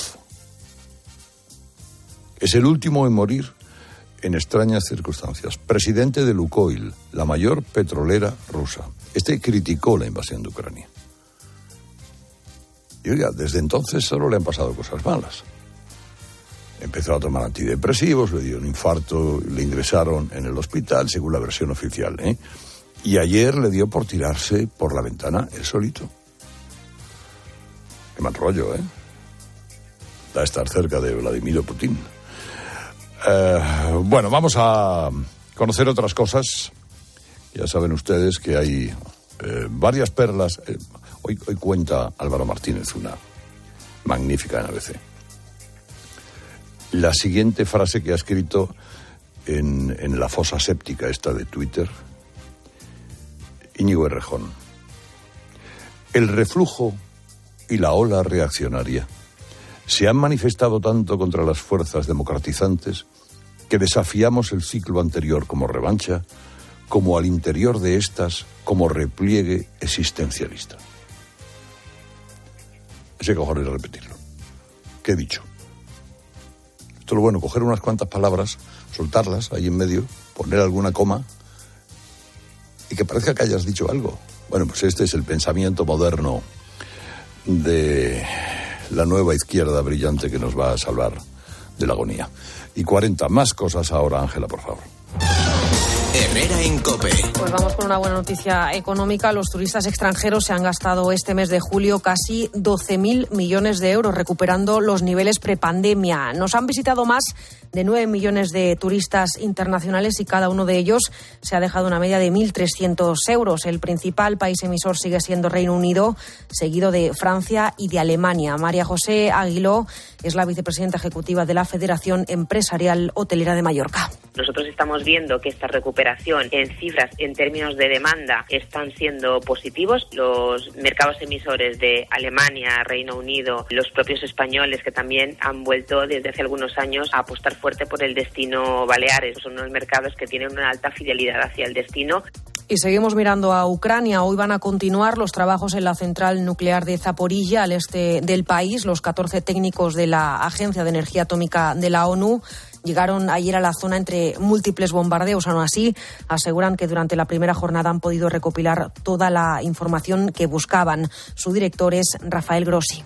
Speaker 12: es el último en morir en extrañas circunstancias. Presidente de Lukoil, la mayor petrolera rusa. Este criticó la invasión de Ucrania. Y oiga, desde entonces solo le han pasado cosas malas. Empezó a tomar antidepresivos, le dio un infarto, le ingresaron en el hospital, según la versión oficial, Y ayer le dio por tirarse por la ventana él solito. Qué mal rollo, da estar cerca de Vladimir Putin. Bueno, vamos a conocer otras cosas. Ya saben ustedes que hay varias perlas. Hoy cuenta Álvaro Martínez una magnífica en ABC. La siguiente frase que ha escrito en la fosa séptica esta de Twitter, Íñigo Errejón. El reflujo y la ola reaccionaria se han manifestado tanto contra las fuerzas democratizantes que desafiamos el ciclo anterior como revancha, como al interior de estas como repliegue existencialista. Ese cojones de repetirlo. ¿Qué he dicho? Esto es lo bueno, coger unas cuantas palabras, soltarlas ahí en medio, poner alguna coma y que parezca que hayas dicho algo. Bueno, pues este es el pensamiento moderno de la nueva izquierda brillante que nos va a salvar de la agonía. Y 40 más cosas ahora, Ángela, por favor.
Speaker 2: Herrera en COPE.
Speaker 7: Pues vamos con una buena noticia económica. Los turistas extranjeros se han gastado este mes de julio casi 12.000 millones de euros, recuperando los niveles prepandemia. Nos han visitado más de 9 millones de turistas internacionales y cada uno de ellos se ha dejado una media de 1.300 euros. El principal país emisor sigue siendo Reino Unido, seguido de Francia y de Alemania. María José Aguiló es la vicepresidenta ejecutiva de la Federación Empresarial Hotelera de Mallorca.
Speaker 14: Nosotros estamos viendo que esta recuperación en cifras, en términos de demanda, están siendo positivos. Los mercados emisores de Alemania, Reino Unido, los propios españoles que también han vuelto desde hace algunos años a apostar fuerte por el destino Baleares. Son unos mercados que tienen una alta fidelidad hacia el destino.
Speaker 7: Y seguimos mirando a Ucrania. Hoy van a continuar los trabajos en la central nuclear de Zaporilla, al este del país. Los 14 técnicos de la Agencia de Energía Atómica de la ONU llegaron ayer a la zona entre múltiples bombardeos. Aún así, aseguran que durante la primera jornada han podido recopilar toda la información que buscaban. Su director es Rafael Grossi.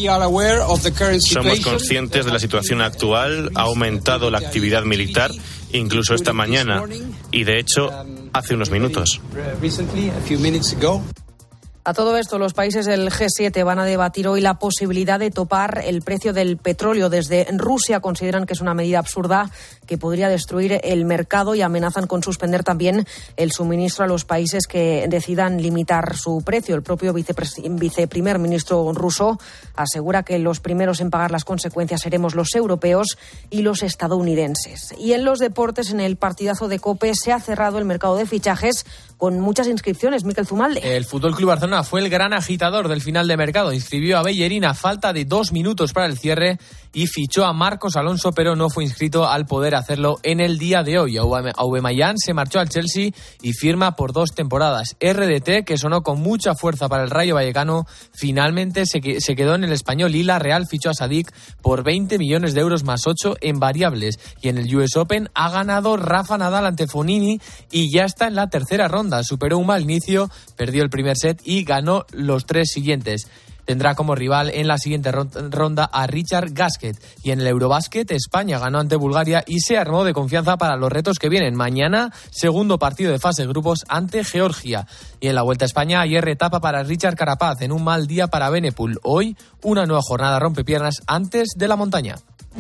Speaker 15: Somos conscientes de la situación actual. Ha aumentado la actividad militar, incluso esta mañana, y de hecho, hace unos minutos.
Speaker 7: A todo esto, los países del G7 van a debatir hoy la posibilidad de topar el precio del petróleo. Desde Rusia consideran que es una medida absurda que podría destruir el mercado y amenazan con suspender también el suministro a los países que decidan limitar su precio. El propio viceprimer ministro ruso asegura que los primeros en pagar las consecuencias seremos los europeos y los estadounidenses. Y en los deportes, en el partidazo de COPE, se ha cerrado el mercado de fichajes con muchas inscripciones. Miquel Zumalde.
Speaker 16: El Fútbol Club Barcelona fue el gran agitador del final de mercado. Inscribió a Bellerín a falta de 2 minutos para el cierre y fichó a Marcos Alonso, pero no fue inscrito al poder hacerlo en el día de hoy. Aubameyang se marchó al Chelsea y firma por 2 temporadas. RDT, que sonó con mucha fuerza para el Rayo Vallecano, finalmente se quedó en el Español y la Real fichó a Sadik por 20 millones de euros más 8 en variables. Y en el US Open ha ganado Rafa Nadal ante Fognini y ya está en la tercera ronda. Superó un mal inicio, perdió el primer set y ganó los 3 siguientes. Tendrá como rival en la siguiente ronda a Richard Gasquet. Y en el Eurobásquet, España ganó ante Bulgaria y se armó de confianza para los retos que vienen. Mañana, segundo partido de fase de grupos ante Georgia. Y en la Vuelta a España, ayer etapa para Richard Carapaz en un mal día para Benepul. Hoy, una nueva jornada rompepiernas antes de la montaña.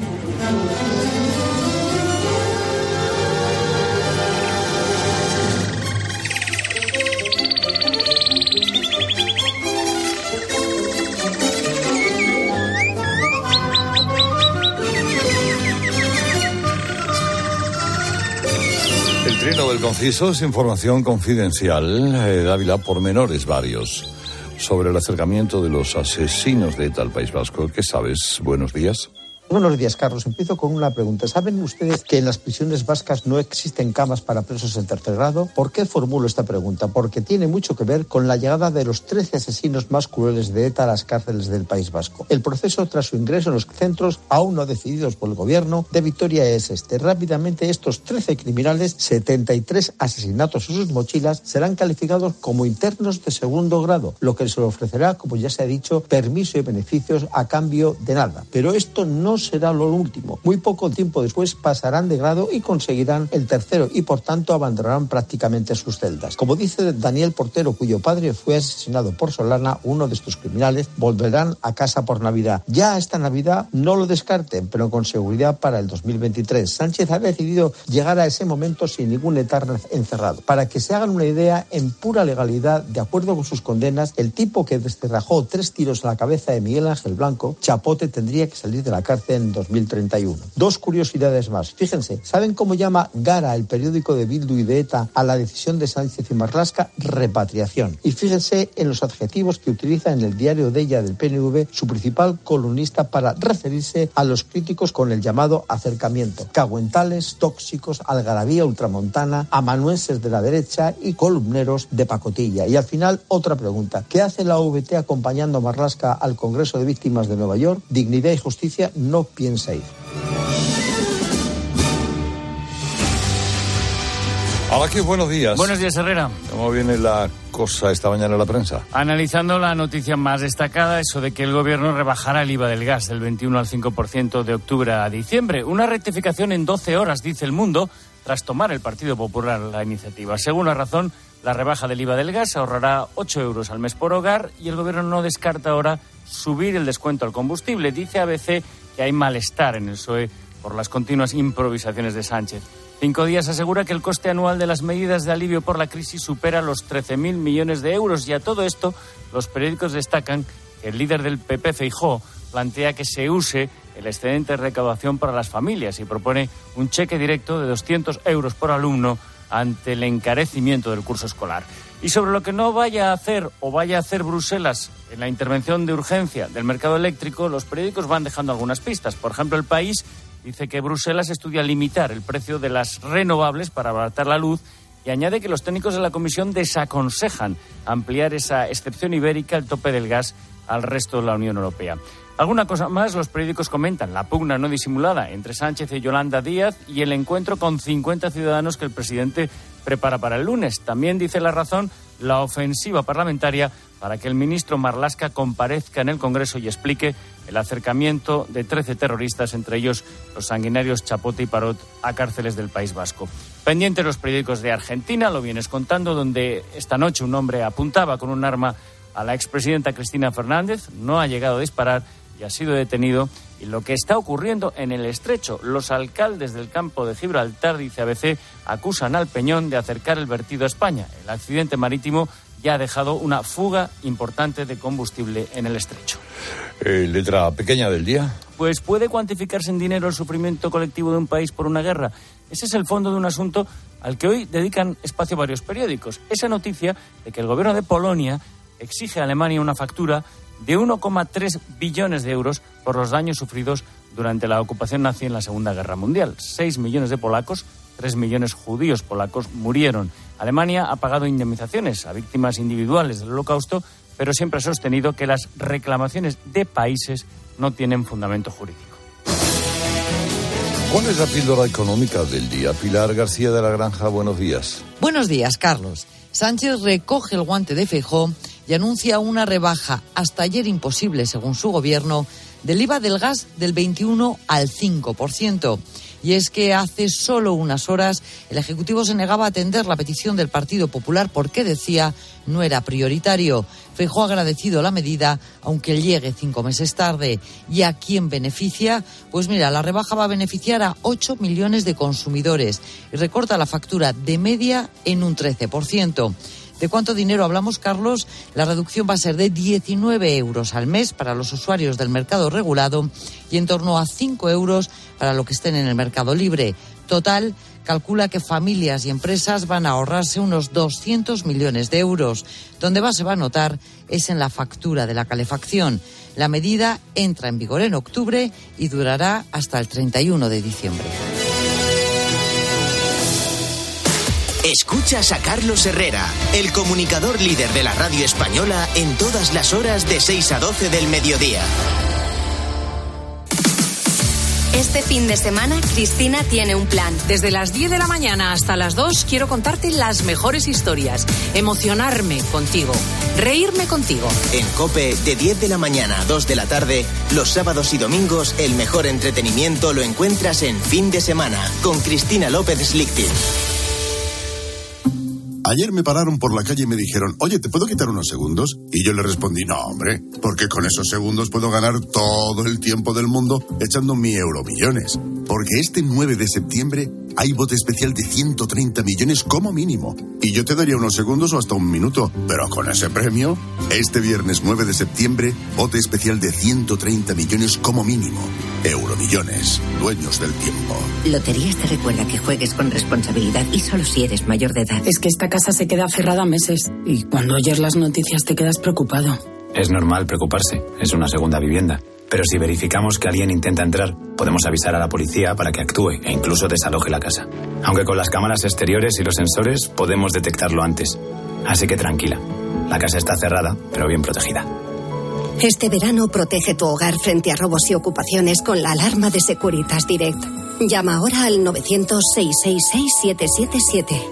Speaker 12: El trino del conciso es información confidencial. Dávila, pormenores varios sobre el acercamiento de los asesinos de ETA al País Vasco. ¿Qué sabes? Buenos días.
Speaker 17: Buenos días, Carlos. Empiezo con una pregunta. ¿Saben ustedes que en las prisiones vascas no existen camas para presos en tercer grado? ¿Por qué formulo esta pregunta? Porque tiene mucho que ver con la llegada de los 13 asesinos más crueles de ETA a las cárceles del País Vasco. El proceso tras su ingreso en los centros, aún no decididos por el gobierno de Vitoria, es este. Rápidamente, estos 13 criminales, 73 asesinatos en sus mochilas, serán calificados como internos de segundo grado, lo que les ofrecerá, como ya se ha dicho, permiso y beneficios a cambio de nada. Pero esto no será lo último. Muy poco tiempo después pasarán de grado y conseguirán el tercero y por tanto abandonarán prácticamente sus celdas. Como dice Daniel Portero, cuyo padre fue asesinado por Solana, uno de estos criminales, volverán a casa por Navidad. Ya esta Navidad no lo descarten, pero con seguridad para el 2023. Sánchez ha decidido llegar a ese momento sin ningún etarra encerrado. Para que se hagan una idea, en pura legalidad, de acuerdo con sus condenas, el tipo que descerrajó 3 tiros a la cabeza de Miguel Ángel Blanco, Chapote, tendría que salir de la cárcel en 2031. 2 curiosidades más. Fíjense, ¿saben cómo llama Gara, el periódico de Bildu y de ETA, a la decisión de Sánchez y Marlaska? Repatriación. Y fíjense en los adjetivos que utiliza en el diario de ella del PNV su principal columnista para referirse a los críticos con el llamado acercamiento: caguentales, tóxicos, algarabía ultramontana, amanuenses de la derecha y columneros de pacotilla. Y al final, otra pregunta: ¿qué hace la VT acompañando a Marlaska al Congreso de Víctimas de Nueva York? Dignidad y Justicia no piensa ir.
Speaker 12: Hola, ¿qué? Buenos días.
Speaker 1: Buenos días, Herrera.
Speaker 12: ¿Cómo viene la cosa esta mañana en la prensa?
Speaker 1: Analizando la noticia más destacada, eso de que el gobierno rebajará el IVA del gas del 21 al 5% de octubre a diciembre. Una rectificación en 12 horas, dice El Mundo, tras tomar el Partido Popular la iniciativa. Según La Razón, la rebaja del IVA del gas ahorrará 8 euros al mes por hogar y el gobierno no descarta ahora subir el descuento al combustible. Dice ABC que hay malestar en el PSOE por las continuas improvisaciones de Sánchez. 5 Días asegura que el coste anual de las medidas de alivio por la crisis supera los 13.000 millones de euros y a todo esto los periódicos destacan que el líder del PP, Feijóo, plantea que se use el excedente de recaudación para las familias y propone un cheque directo de 200 euros por alumno ante el encarecimiento del curso escolar. Y sobre lo que no vaya a hacer o vaya a hacer Bruselas en la intervención de urgencia del mercado eléctrico, los periódicos van dejando algunas pistas. Por ejemplo, El País dice que Bruselas estudia limitar el precio de las renovables para abaratar la luz y añade que los técnicos de la Comisión desaconsejan ampliar esa excepción ibérica al tope del gas al resto de la Unión Europea. Alguna cosa más, los periódicos comentan la pugna no disimulada entre Sánchez y Yolanda Díaz y el encuentro con 50 ciudadanos que el presidente prepara para el lunes. También dice La Razón la ofensiva parlamentaria para que el ministro Marlaska comparezca en el Congreso y explique el acercamiento de 13 terroristas, entre ellos los sanguinarios Chapote y Parot, a cárceles del País Vasco. Pendientes los periódicos de Argentina, lo vienes contando, donde esta noche un hombre apuntaba con un arma a la expresidenta Cristina Fernández, no ha llegado a disparar y ha sido detenido. Y lo que está ocurriendo en el Estrecho, los alcaldes del campo de Gibraltar, dice ABC, acusan al Peñón de acercar el vertido a España. El accidente marítimo ya ha dejado una fuga importante de combustible en el Estrecho.
Speaker 12: Letra pequeña del día.
Speaker 1: Pues puede cuantificarse en dinero el sufrimiento colectivo de un país por una guerra. Ese es el fondo de un asunto al que hoy dedican espacio varios periódicos. Esa noticia de que el gobierno de Polonia exige a Alemania una factura de 1,3 billones de euros por los daños sufridos durante la ocupación nazi en la Segunda Guerra Mundial. 6 millones de polacos, 3 millones judíos polacos murieron. Alemania ha pagado indemnizaciones a víctimas individuales del Holocausto, pero siempre ha sostenido que las reclamaciones de países no tienen fundamento jurídico.
Speaker 12: ¿Cuál es la píldora económica del día? Pilar García de la Granja, buenos días.
Speaker 4: Buenos días, Carlos. Sánchez recoge el guante de Feijóo y anuncia una rebaja, hasta ayer imposible según su gobierno, del IVA del gas del 21 al 5%. Y es que hace solo unas horas el Ejecutivo se negaba a atender la petición del Partido Popular porque decía no era prioritario. Feijóo ha agradecido la medida, aunque llegue 5 meses tarde. ¿Y a quién beneficia? Pues mira, la rebaja va a beneficiar a 8 millones de consumidores y recorta la factura de media en un 13%. ¿De cuánto dinero hablamos, Carlos? La reducción va a ser de 19 euros al mes para los usuarios del mercado regulado y en torno a 5 euros para los que estén en el mercado libre. Total, calcula que familias y empresas van a ahorrarse unos 200 millones de euros. Donde más se va a notar es en la factura de la calefacción. La medida entra en vigor en octubre y durará hasta el 31 de diciembre.
Speaker 2: Escuchas a Carlos Herrera, el comunicador líder de la radio española en todas las horas de 6 a 12 del mediodía.
Speaker 3: Este fin de semana, Cristina tiene un plan.
Speaker 5: Desde las 10 de la mañana hasta las 2 quiero contarte las mejores historias, emocionarme contigo, reírme contigo.
Speaker 2: En COPE, de 10 de la mañana a 2 de la tarde, los sábados y domingos, el mejor entretenimiento lo encuentras en Fin de Semana, con Cristina López Slichting.
Speaker 6: Ayer me pararon por la calle y me dijeron, oye, ¿te puedo quitar unos segundos? Y yo le respondí, no, hombre, porque con esos segundos puedo ganar todo el tiempo del mundo echando mi Euromillones. Porque este 9 de septiembre hay bote especial de 130 millones como mínimo. Y yo te daría unos segundos o hasta un minuto. Pero con ese premio, este viernes 9 de septiembre, bote especial de 130 millones como mínimo. Euromillones, dueños del tiempo.
Speaker 28: Loterías te recuerda que juegues con responsabilidad y solo si eres mayor de edad.
Speaker 8: Es que esta casa se queda cerrada meses y cuando oyes las noticias te quedas preocupado.
Speaker 9: Es normal preocuparse, es una segunda vivienda. Pero si verificamos que alguien intenta entrar, podemos avisar a la policía para que actúe e incluso desaloje la casa. Aunque con las cámaras exteriores y los sensores podemos detectarlo antes. Así que tranquila, la casa está cerrada, pero bien protegida.
Speaker 28: Este verano protege tu hogar frente a robos y ocupaciones con la alarma de Securitas Direct. Llama ahora al 900-666-777.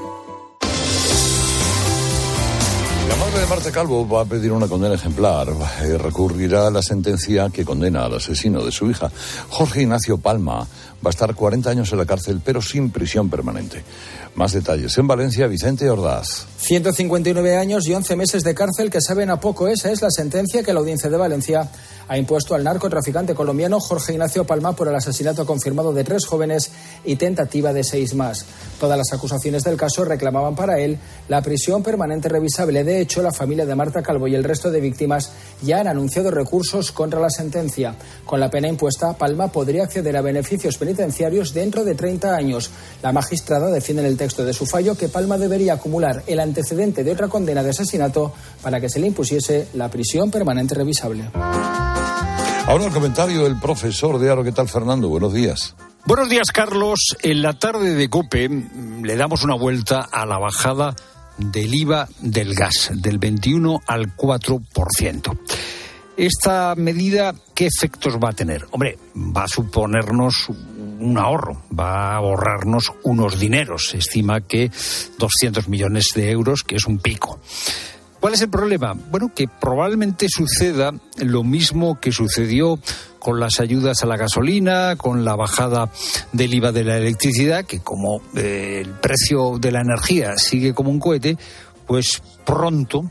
Speaker 12: La madre de Marta Calvo va a pedir una condena ejemplar y recurrirá a la sentencia que condena al asesino de su hija. Jorge Ignacio Palma va a estar 40 años en la cárcel, pero sin prisión permanente. Más detalles en Valencia, Vicente Ordaz.
Speaker 18: 159 años y 11 meses de cárcel que saben a poco. Esa es la sentencia que la Audiencia de Valencia ha impuesto al narcotraficante colombiano Jorge Ignacio Palma por el asesinato confirmado de 3 jóvenes y tentativa de 6 más. Todas las acusaciones del caso reclamaban para él la prisión permanente revisable. De hecho, la familia de Marta Calvo y el resto de víctimas ya han anunciado recursos contra la sentencia. Con la pena impuesta, Palma podría acceder a beneficios penitenciarios dentro de 30 años. La magistrada defiende en el texto de su fallo que Palma debería acumular el antecedente de otra condena de asesinato para que se le impusiese la prisión permanente revisable.
Speaker 12: Ahora el comentario del profesor de Aro. ¿Qué tal, Fernando? Buenos días.
Speaker 19: Buenos días, Carlos. En la tarde de COPE le damos una vuelta a la bajada del IVA del gas, del 21 al 4%. Esta medida, ¿qué efectos va a tener? Hombre, va a suponernos un ahorro, va a ahorrarnos unos dineros. Se estima que 200 millones de euros, que es un pico. ¿Cuál es el problema? Bueno, que probablemente suceda lo mismo que sucedió con las ayudas a la gasolina, con la bajada del IVA de la electricidad, que como el precio de la energía sigue como un cohete, pues pronto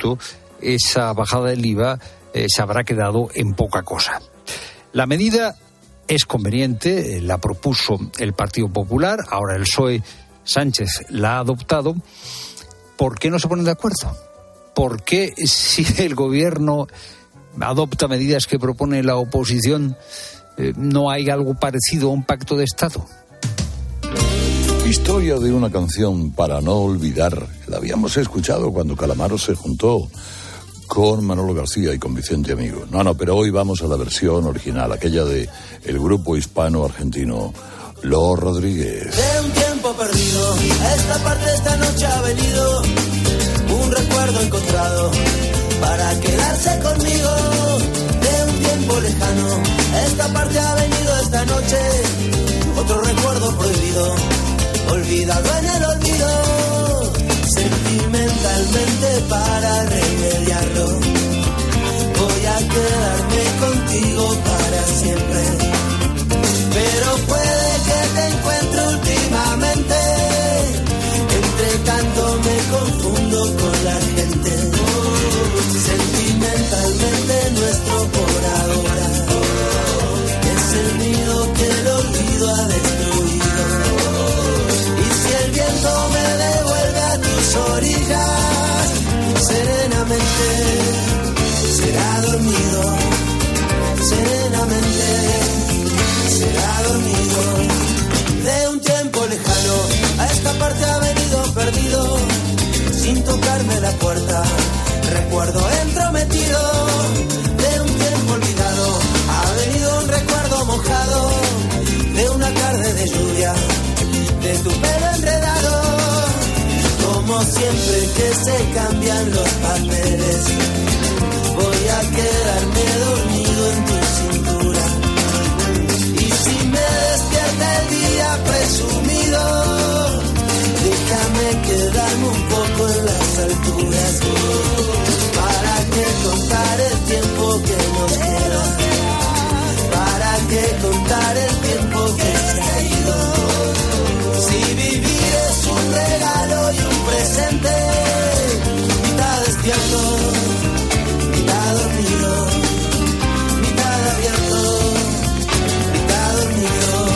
Speaker 19: esa bajada del IVA se habrá quedado en poca cosa. La medida es conveniente, la propuso el Partido Popular, ahora el PSOE Sánchez la ha adoptado. ¿Por qué no se ponen de acuerdo? ¿Por qué si el gobierno adopta medidas que propone la oposición no hay algo parecido a un pacto de Estado?
Speaker 12: Historia de una canción para no olvidar. La habíamos escuchado cuando Calamaro se juntó con Manolo García y con Vicente Amigo. No, pero hoy vamos a la versión original, aquella de el grupo hispano-argentino Los Rodríguez.
Speaker 20: De un tiempo perdido, a esta parte esta noche ha venido un recuerdo encontrado para quedarse conmigo. De un tiempo lejano, a esta parte ha venido esta noche otro recuerdo prohibido, olvidado en el olvido. Sentimentalmente para remediarlo, voy a quedarme contigo para siempre. Pero puede que te encuentre últimamente, entre tanto me confundo con la gente. Sentimentalmente nuestro por ahora es el nido que el olvido ha destruido. Y si el viento me devuelve a tus orillas, serenamente será dormido, serenamente será dormido. De un tiempo lejano, a esta parte ha venido perdido, sin tocarme la puerta, recuerdo entrometido. De un tiempo olvidado, ha venido un recuerdo mojado, de una tarde de lluvia, de tu pelo enredado. Como siempre que se cambian los papeles, voy a quedarme dormido en tu cintura. Y si me aventuras. ¿Para qué contar el tiempo que nos queda? ¿Para qué contar el tiempo que se ha ido? Si vivir es un regalo y un presente, mitad despierto, mitad dormido, mitad abierto, mitad dormido.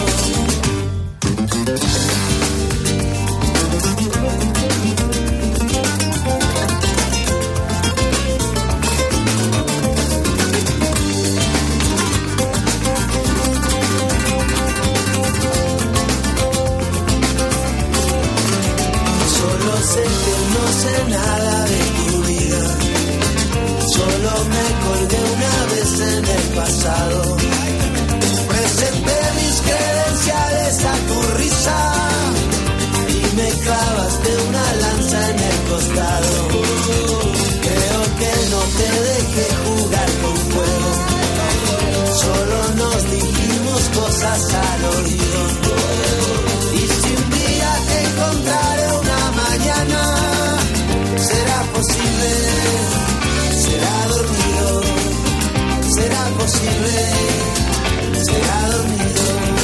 Speaker 20: Sé que no sé nada de tu vida, solo me colgué una vez en el pasado. Presenté mis credenciales a tu risa y me clavaste una lanza en el costado. Creo que no te dejé jugar con fuego, solo nos dijimos cosas al oído. Y si un día te encontraré una mañana, será posible, será dormido, será posible, será dormido.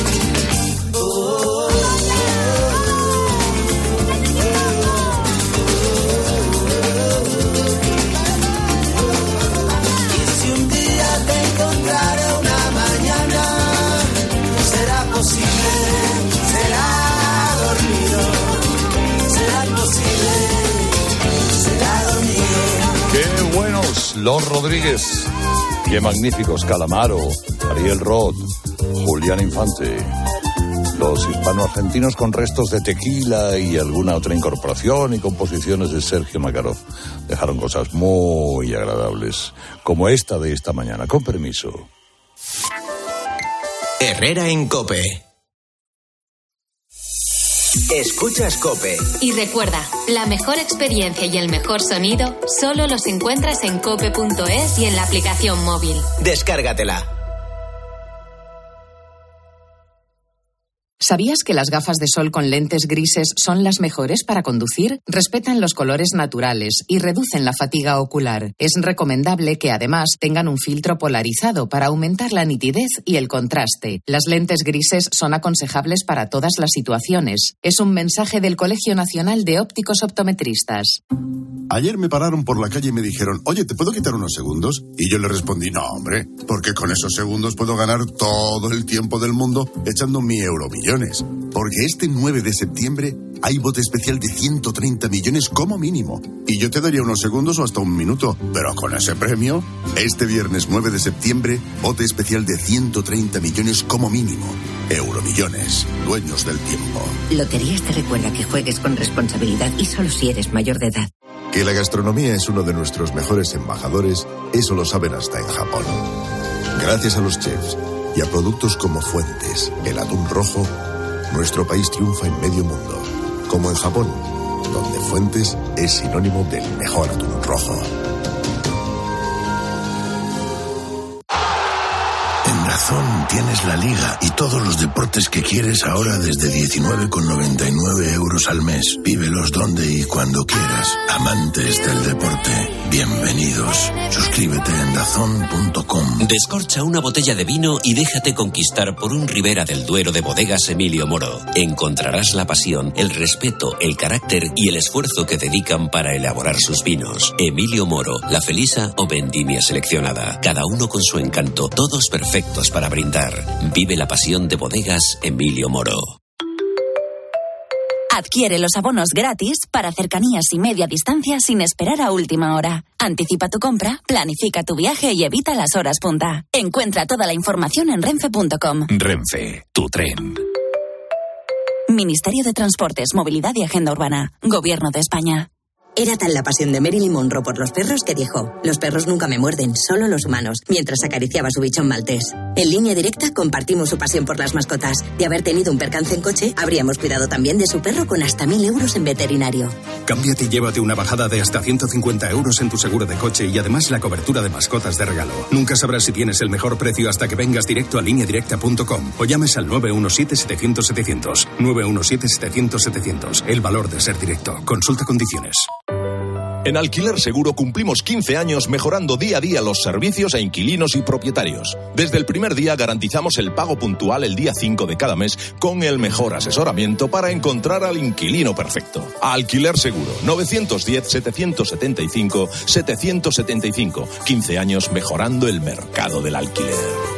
Speaker 20: Y si un día te encontraré una mañana, será posible, será dormido, será posible, será dormido.
Speaker 12: ¡Qué buenos! Los Rodríguez. ¡Qué magníficos! Calamaro, Ariel Roth, Julián Infante. Los hispano-argentinos con restos de tequila y alguna otra incorporación y composiciones de Sergio Makarov dejaron cosas muy agradables, como esta de esta mañana. Con permiso.
Speaker 2: Herrera en COPE. Escuchas COPE.
Speaker 3: Y recuerda, la mejor experiencia y el mejor sonido solo los encuentras en cope.es y en la aplicación móvil.
Speaker 2: Descárgatela.
Speaker 10: ¿Sabías que las gafas de sol con lentes grises son las mejores para conducir? Respetan los colores naturales y reducen la fatiga ocular. Es recomendable que además tengan un filtro polarizado para aumentar la nitidez y el contraste. Las lentes grises son aconsejables para todas las situaciones. Es un mensaje del Colegio Nacional de Ópticos Optometristas.
Speaker 6: Ayer me pararon por la calle y me dijeron, oye, ¿te puedo quitar unos segundos? Y yo le respondí, no, hombre, porque con esos segundos puedo ganar todo el tiempo del mundo echando mi euromillones. Porque este 9 de septiembre hay bote especial de 130 millones como mínimo. Y yo te daría unos segundos o hasta un minuto. Pero con ese premio, este viernes 9 de septiembre, bote especial de 130 millones como mínimo. Euromillones, dueños del tiempo.
Speaker 21: Loterías te recuerda que juegues con responsabilidad y solo si eres mayor de edad.
Speaker 22: Que la gastronomía es uno de nuestros mejores embajadores, eso lo saben hasta en Japón. Gracias a los chefs y a productos como Fuentes, el atún rojo, nuestro país triunfa en medio mundo. Como en Japón, donde Fuentes es sinónimo del mejor atún rojo.
Speaker 23: En DAZN tienes la Liga y todos los deportes que quieres ahora desde 19,99 euros al mes. Vívelos donde y cuando quieras. Amantes del deporte, bienvenidos. Suscríbete en DAZN.com.
Speaker 24: Descorcha una botella de vino y déjate conquistar por un Ribera del Duero de Bodegas Emilio Moro. Encontrarás la pasión, el respeto, el carácter y el esfuerzo que dedican para elaborar sus vinos. Emilio Moro, La Felisa o Vendimia Seleccionada. Cada uno con su encanto, todos perfectos para brindar. Vive la pasión de Bodegas Emilio Moro.
Speaker 25: Adquiere los abonos gratis para cercanías y media distancia sin esperar a última hora. Anticipa tu compra, planifica tu viaje y evita las horas punta. Encuentra toda la información en renfe.com.
Speaker 24: Renfe, tu tren.
Speaker 25: Ministerio de Transportes, Movilidad y Agenda Urbana. Gobierno de España.
Speaker 28: Era tal la pasión de Marilyn Monroe por los perros que dijo: los perros nunca me muerden, solo los humanos, mientras acariciaba su bichón maltés. En Línea Directa compartimos su pasión por las mascotas. De haber tenido un percance en coche, habríamos cuidado también de su perro con hasta 1.000 euros en veterinario.
Speaker 26: Cámbiate y llévate una bajada de hasta 150 euros en tu seguro de coche y además la cobertura de mascotas de regalo. Nunca sabrás si tienes el mejor precio hasta que vengas directo a lineadirecta.com o llames al 917-700-700. 917-700-700. El valor de ser directo. Consulta condiciones.
Speaker 7: En Alquiler Seguro cumplimos 15 años mejorando día a día los servicios a inquilinos y propietarios. Desde el primer día garantizamos el pago puntual el día 5 de cada mes con el mejor asesoramiento para encontrar al inquilino perfecto. Alquiler Seguro, 910-775-775. 15 años mejorando el mercado del alquiler.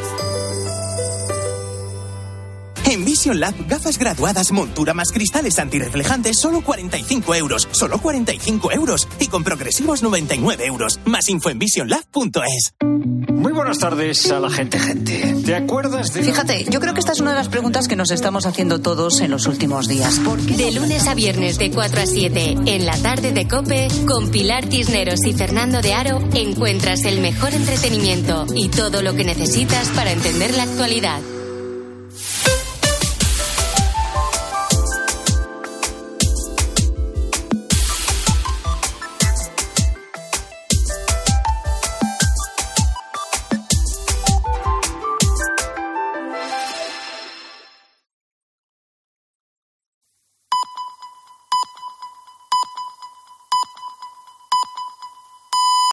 Speaker 11: En Vision Lab, gafas graduadas, montura más cristales antirreflejantes, solo 45 euros. Solo 45 euros. Y con progresivos 99 euros. Más info en visionlab.es.
Speaker 19: Muy buenas tardes a la gente. ¿Te acuerdas de...?
Speaker 13: Fíjate, yo creo que esta es una de las preguntas que nos estamos haciendo todos en los últimos días.
Speaker 3: De lunes a viernes de 4 a 7, en la tarde de COPE, con Pilar Cisneros y Fernando de Aro, encuentras el mejor entretenimiento y todo lo que necesitas para entender la actualidad.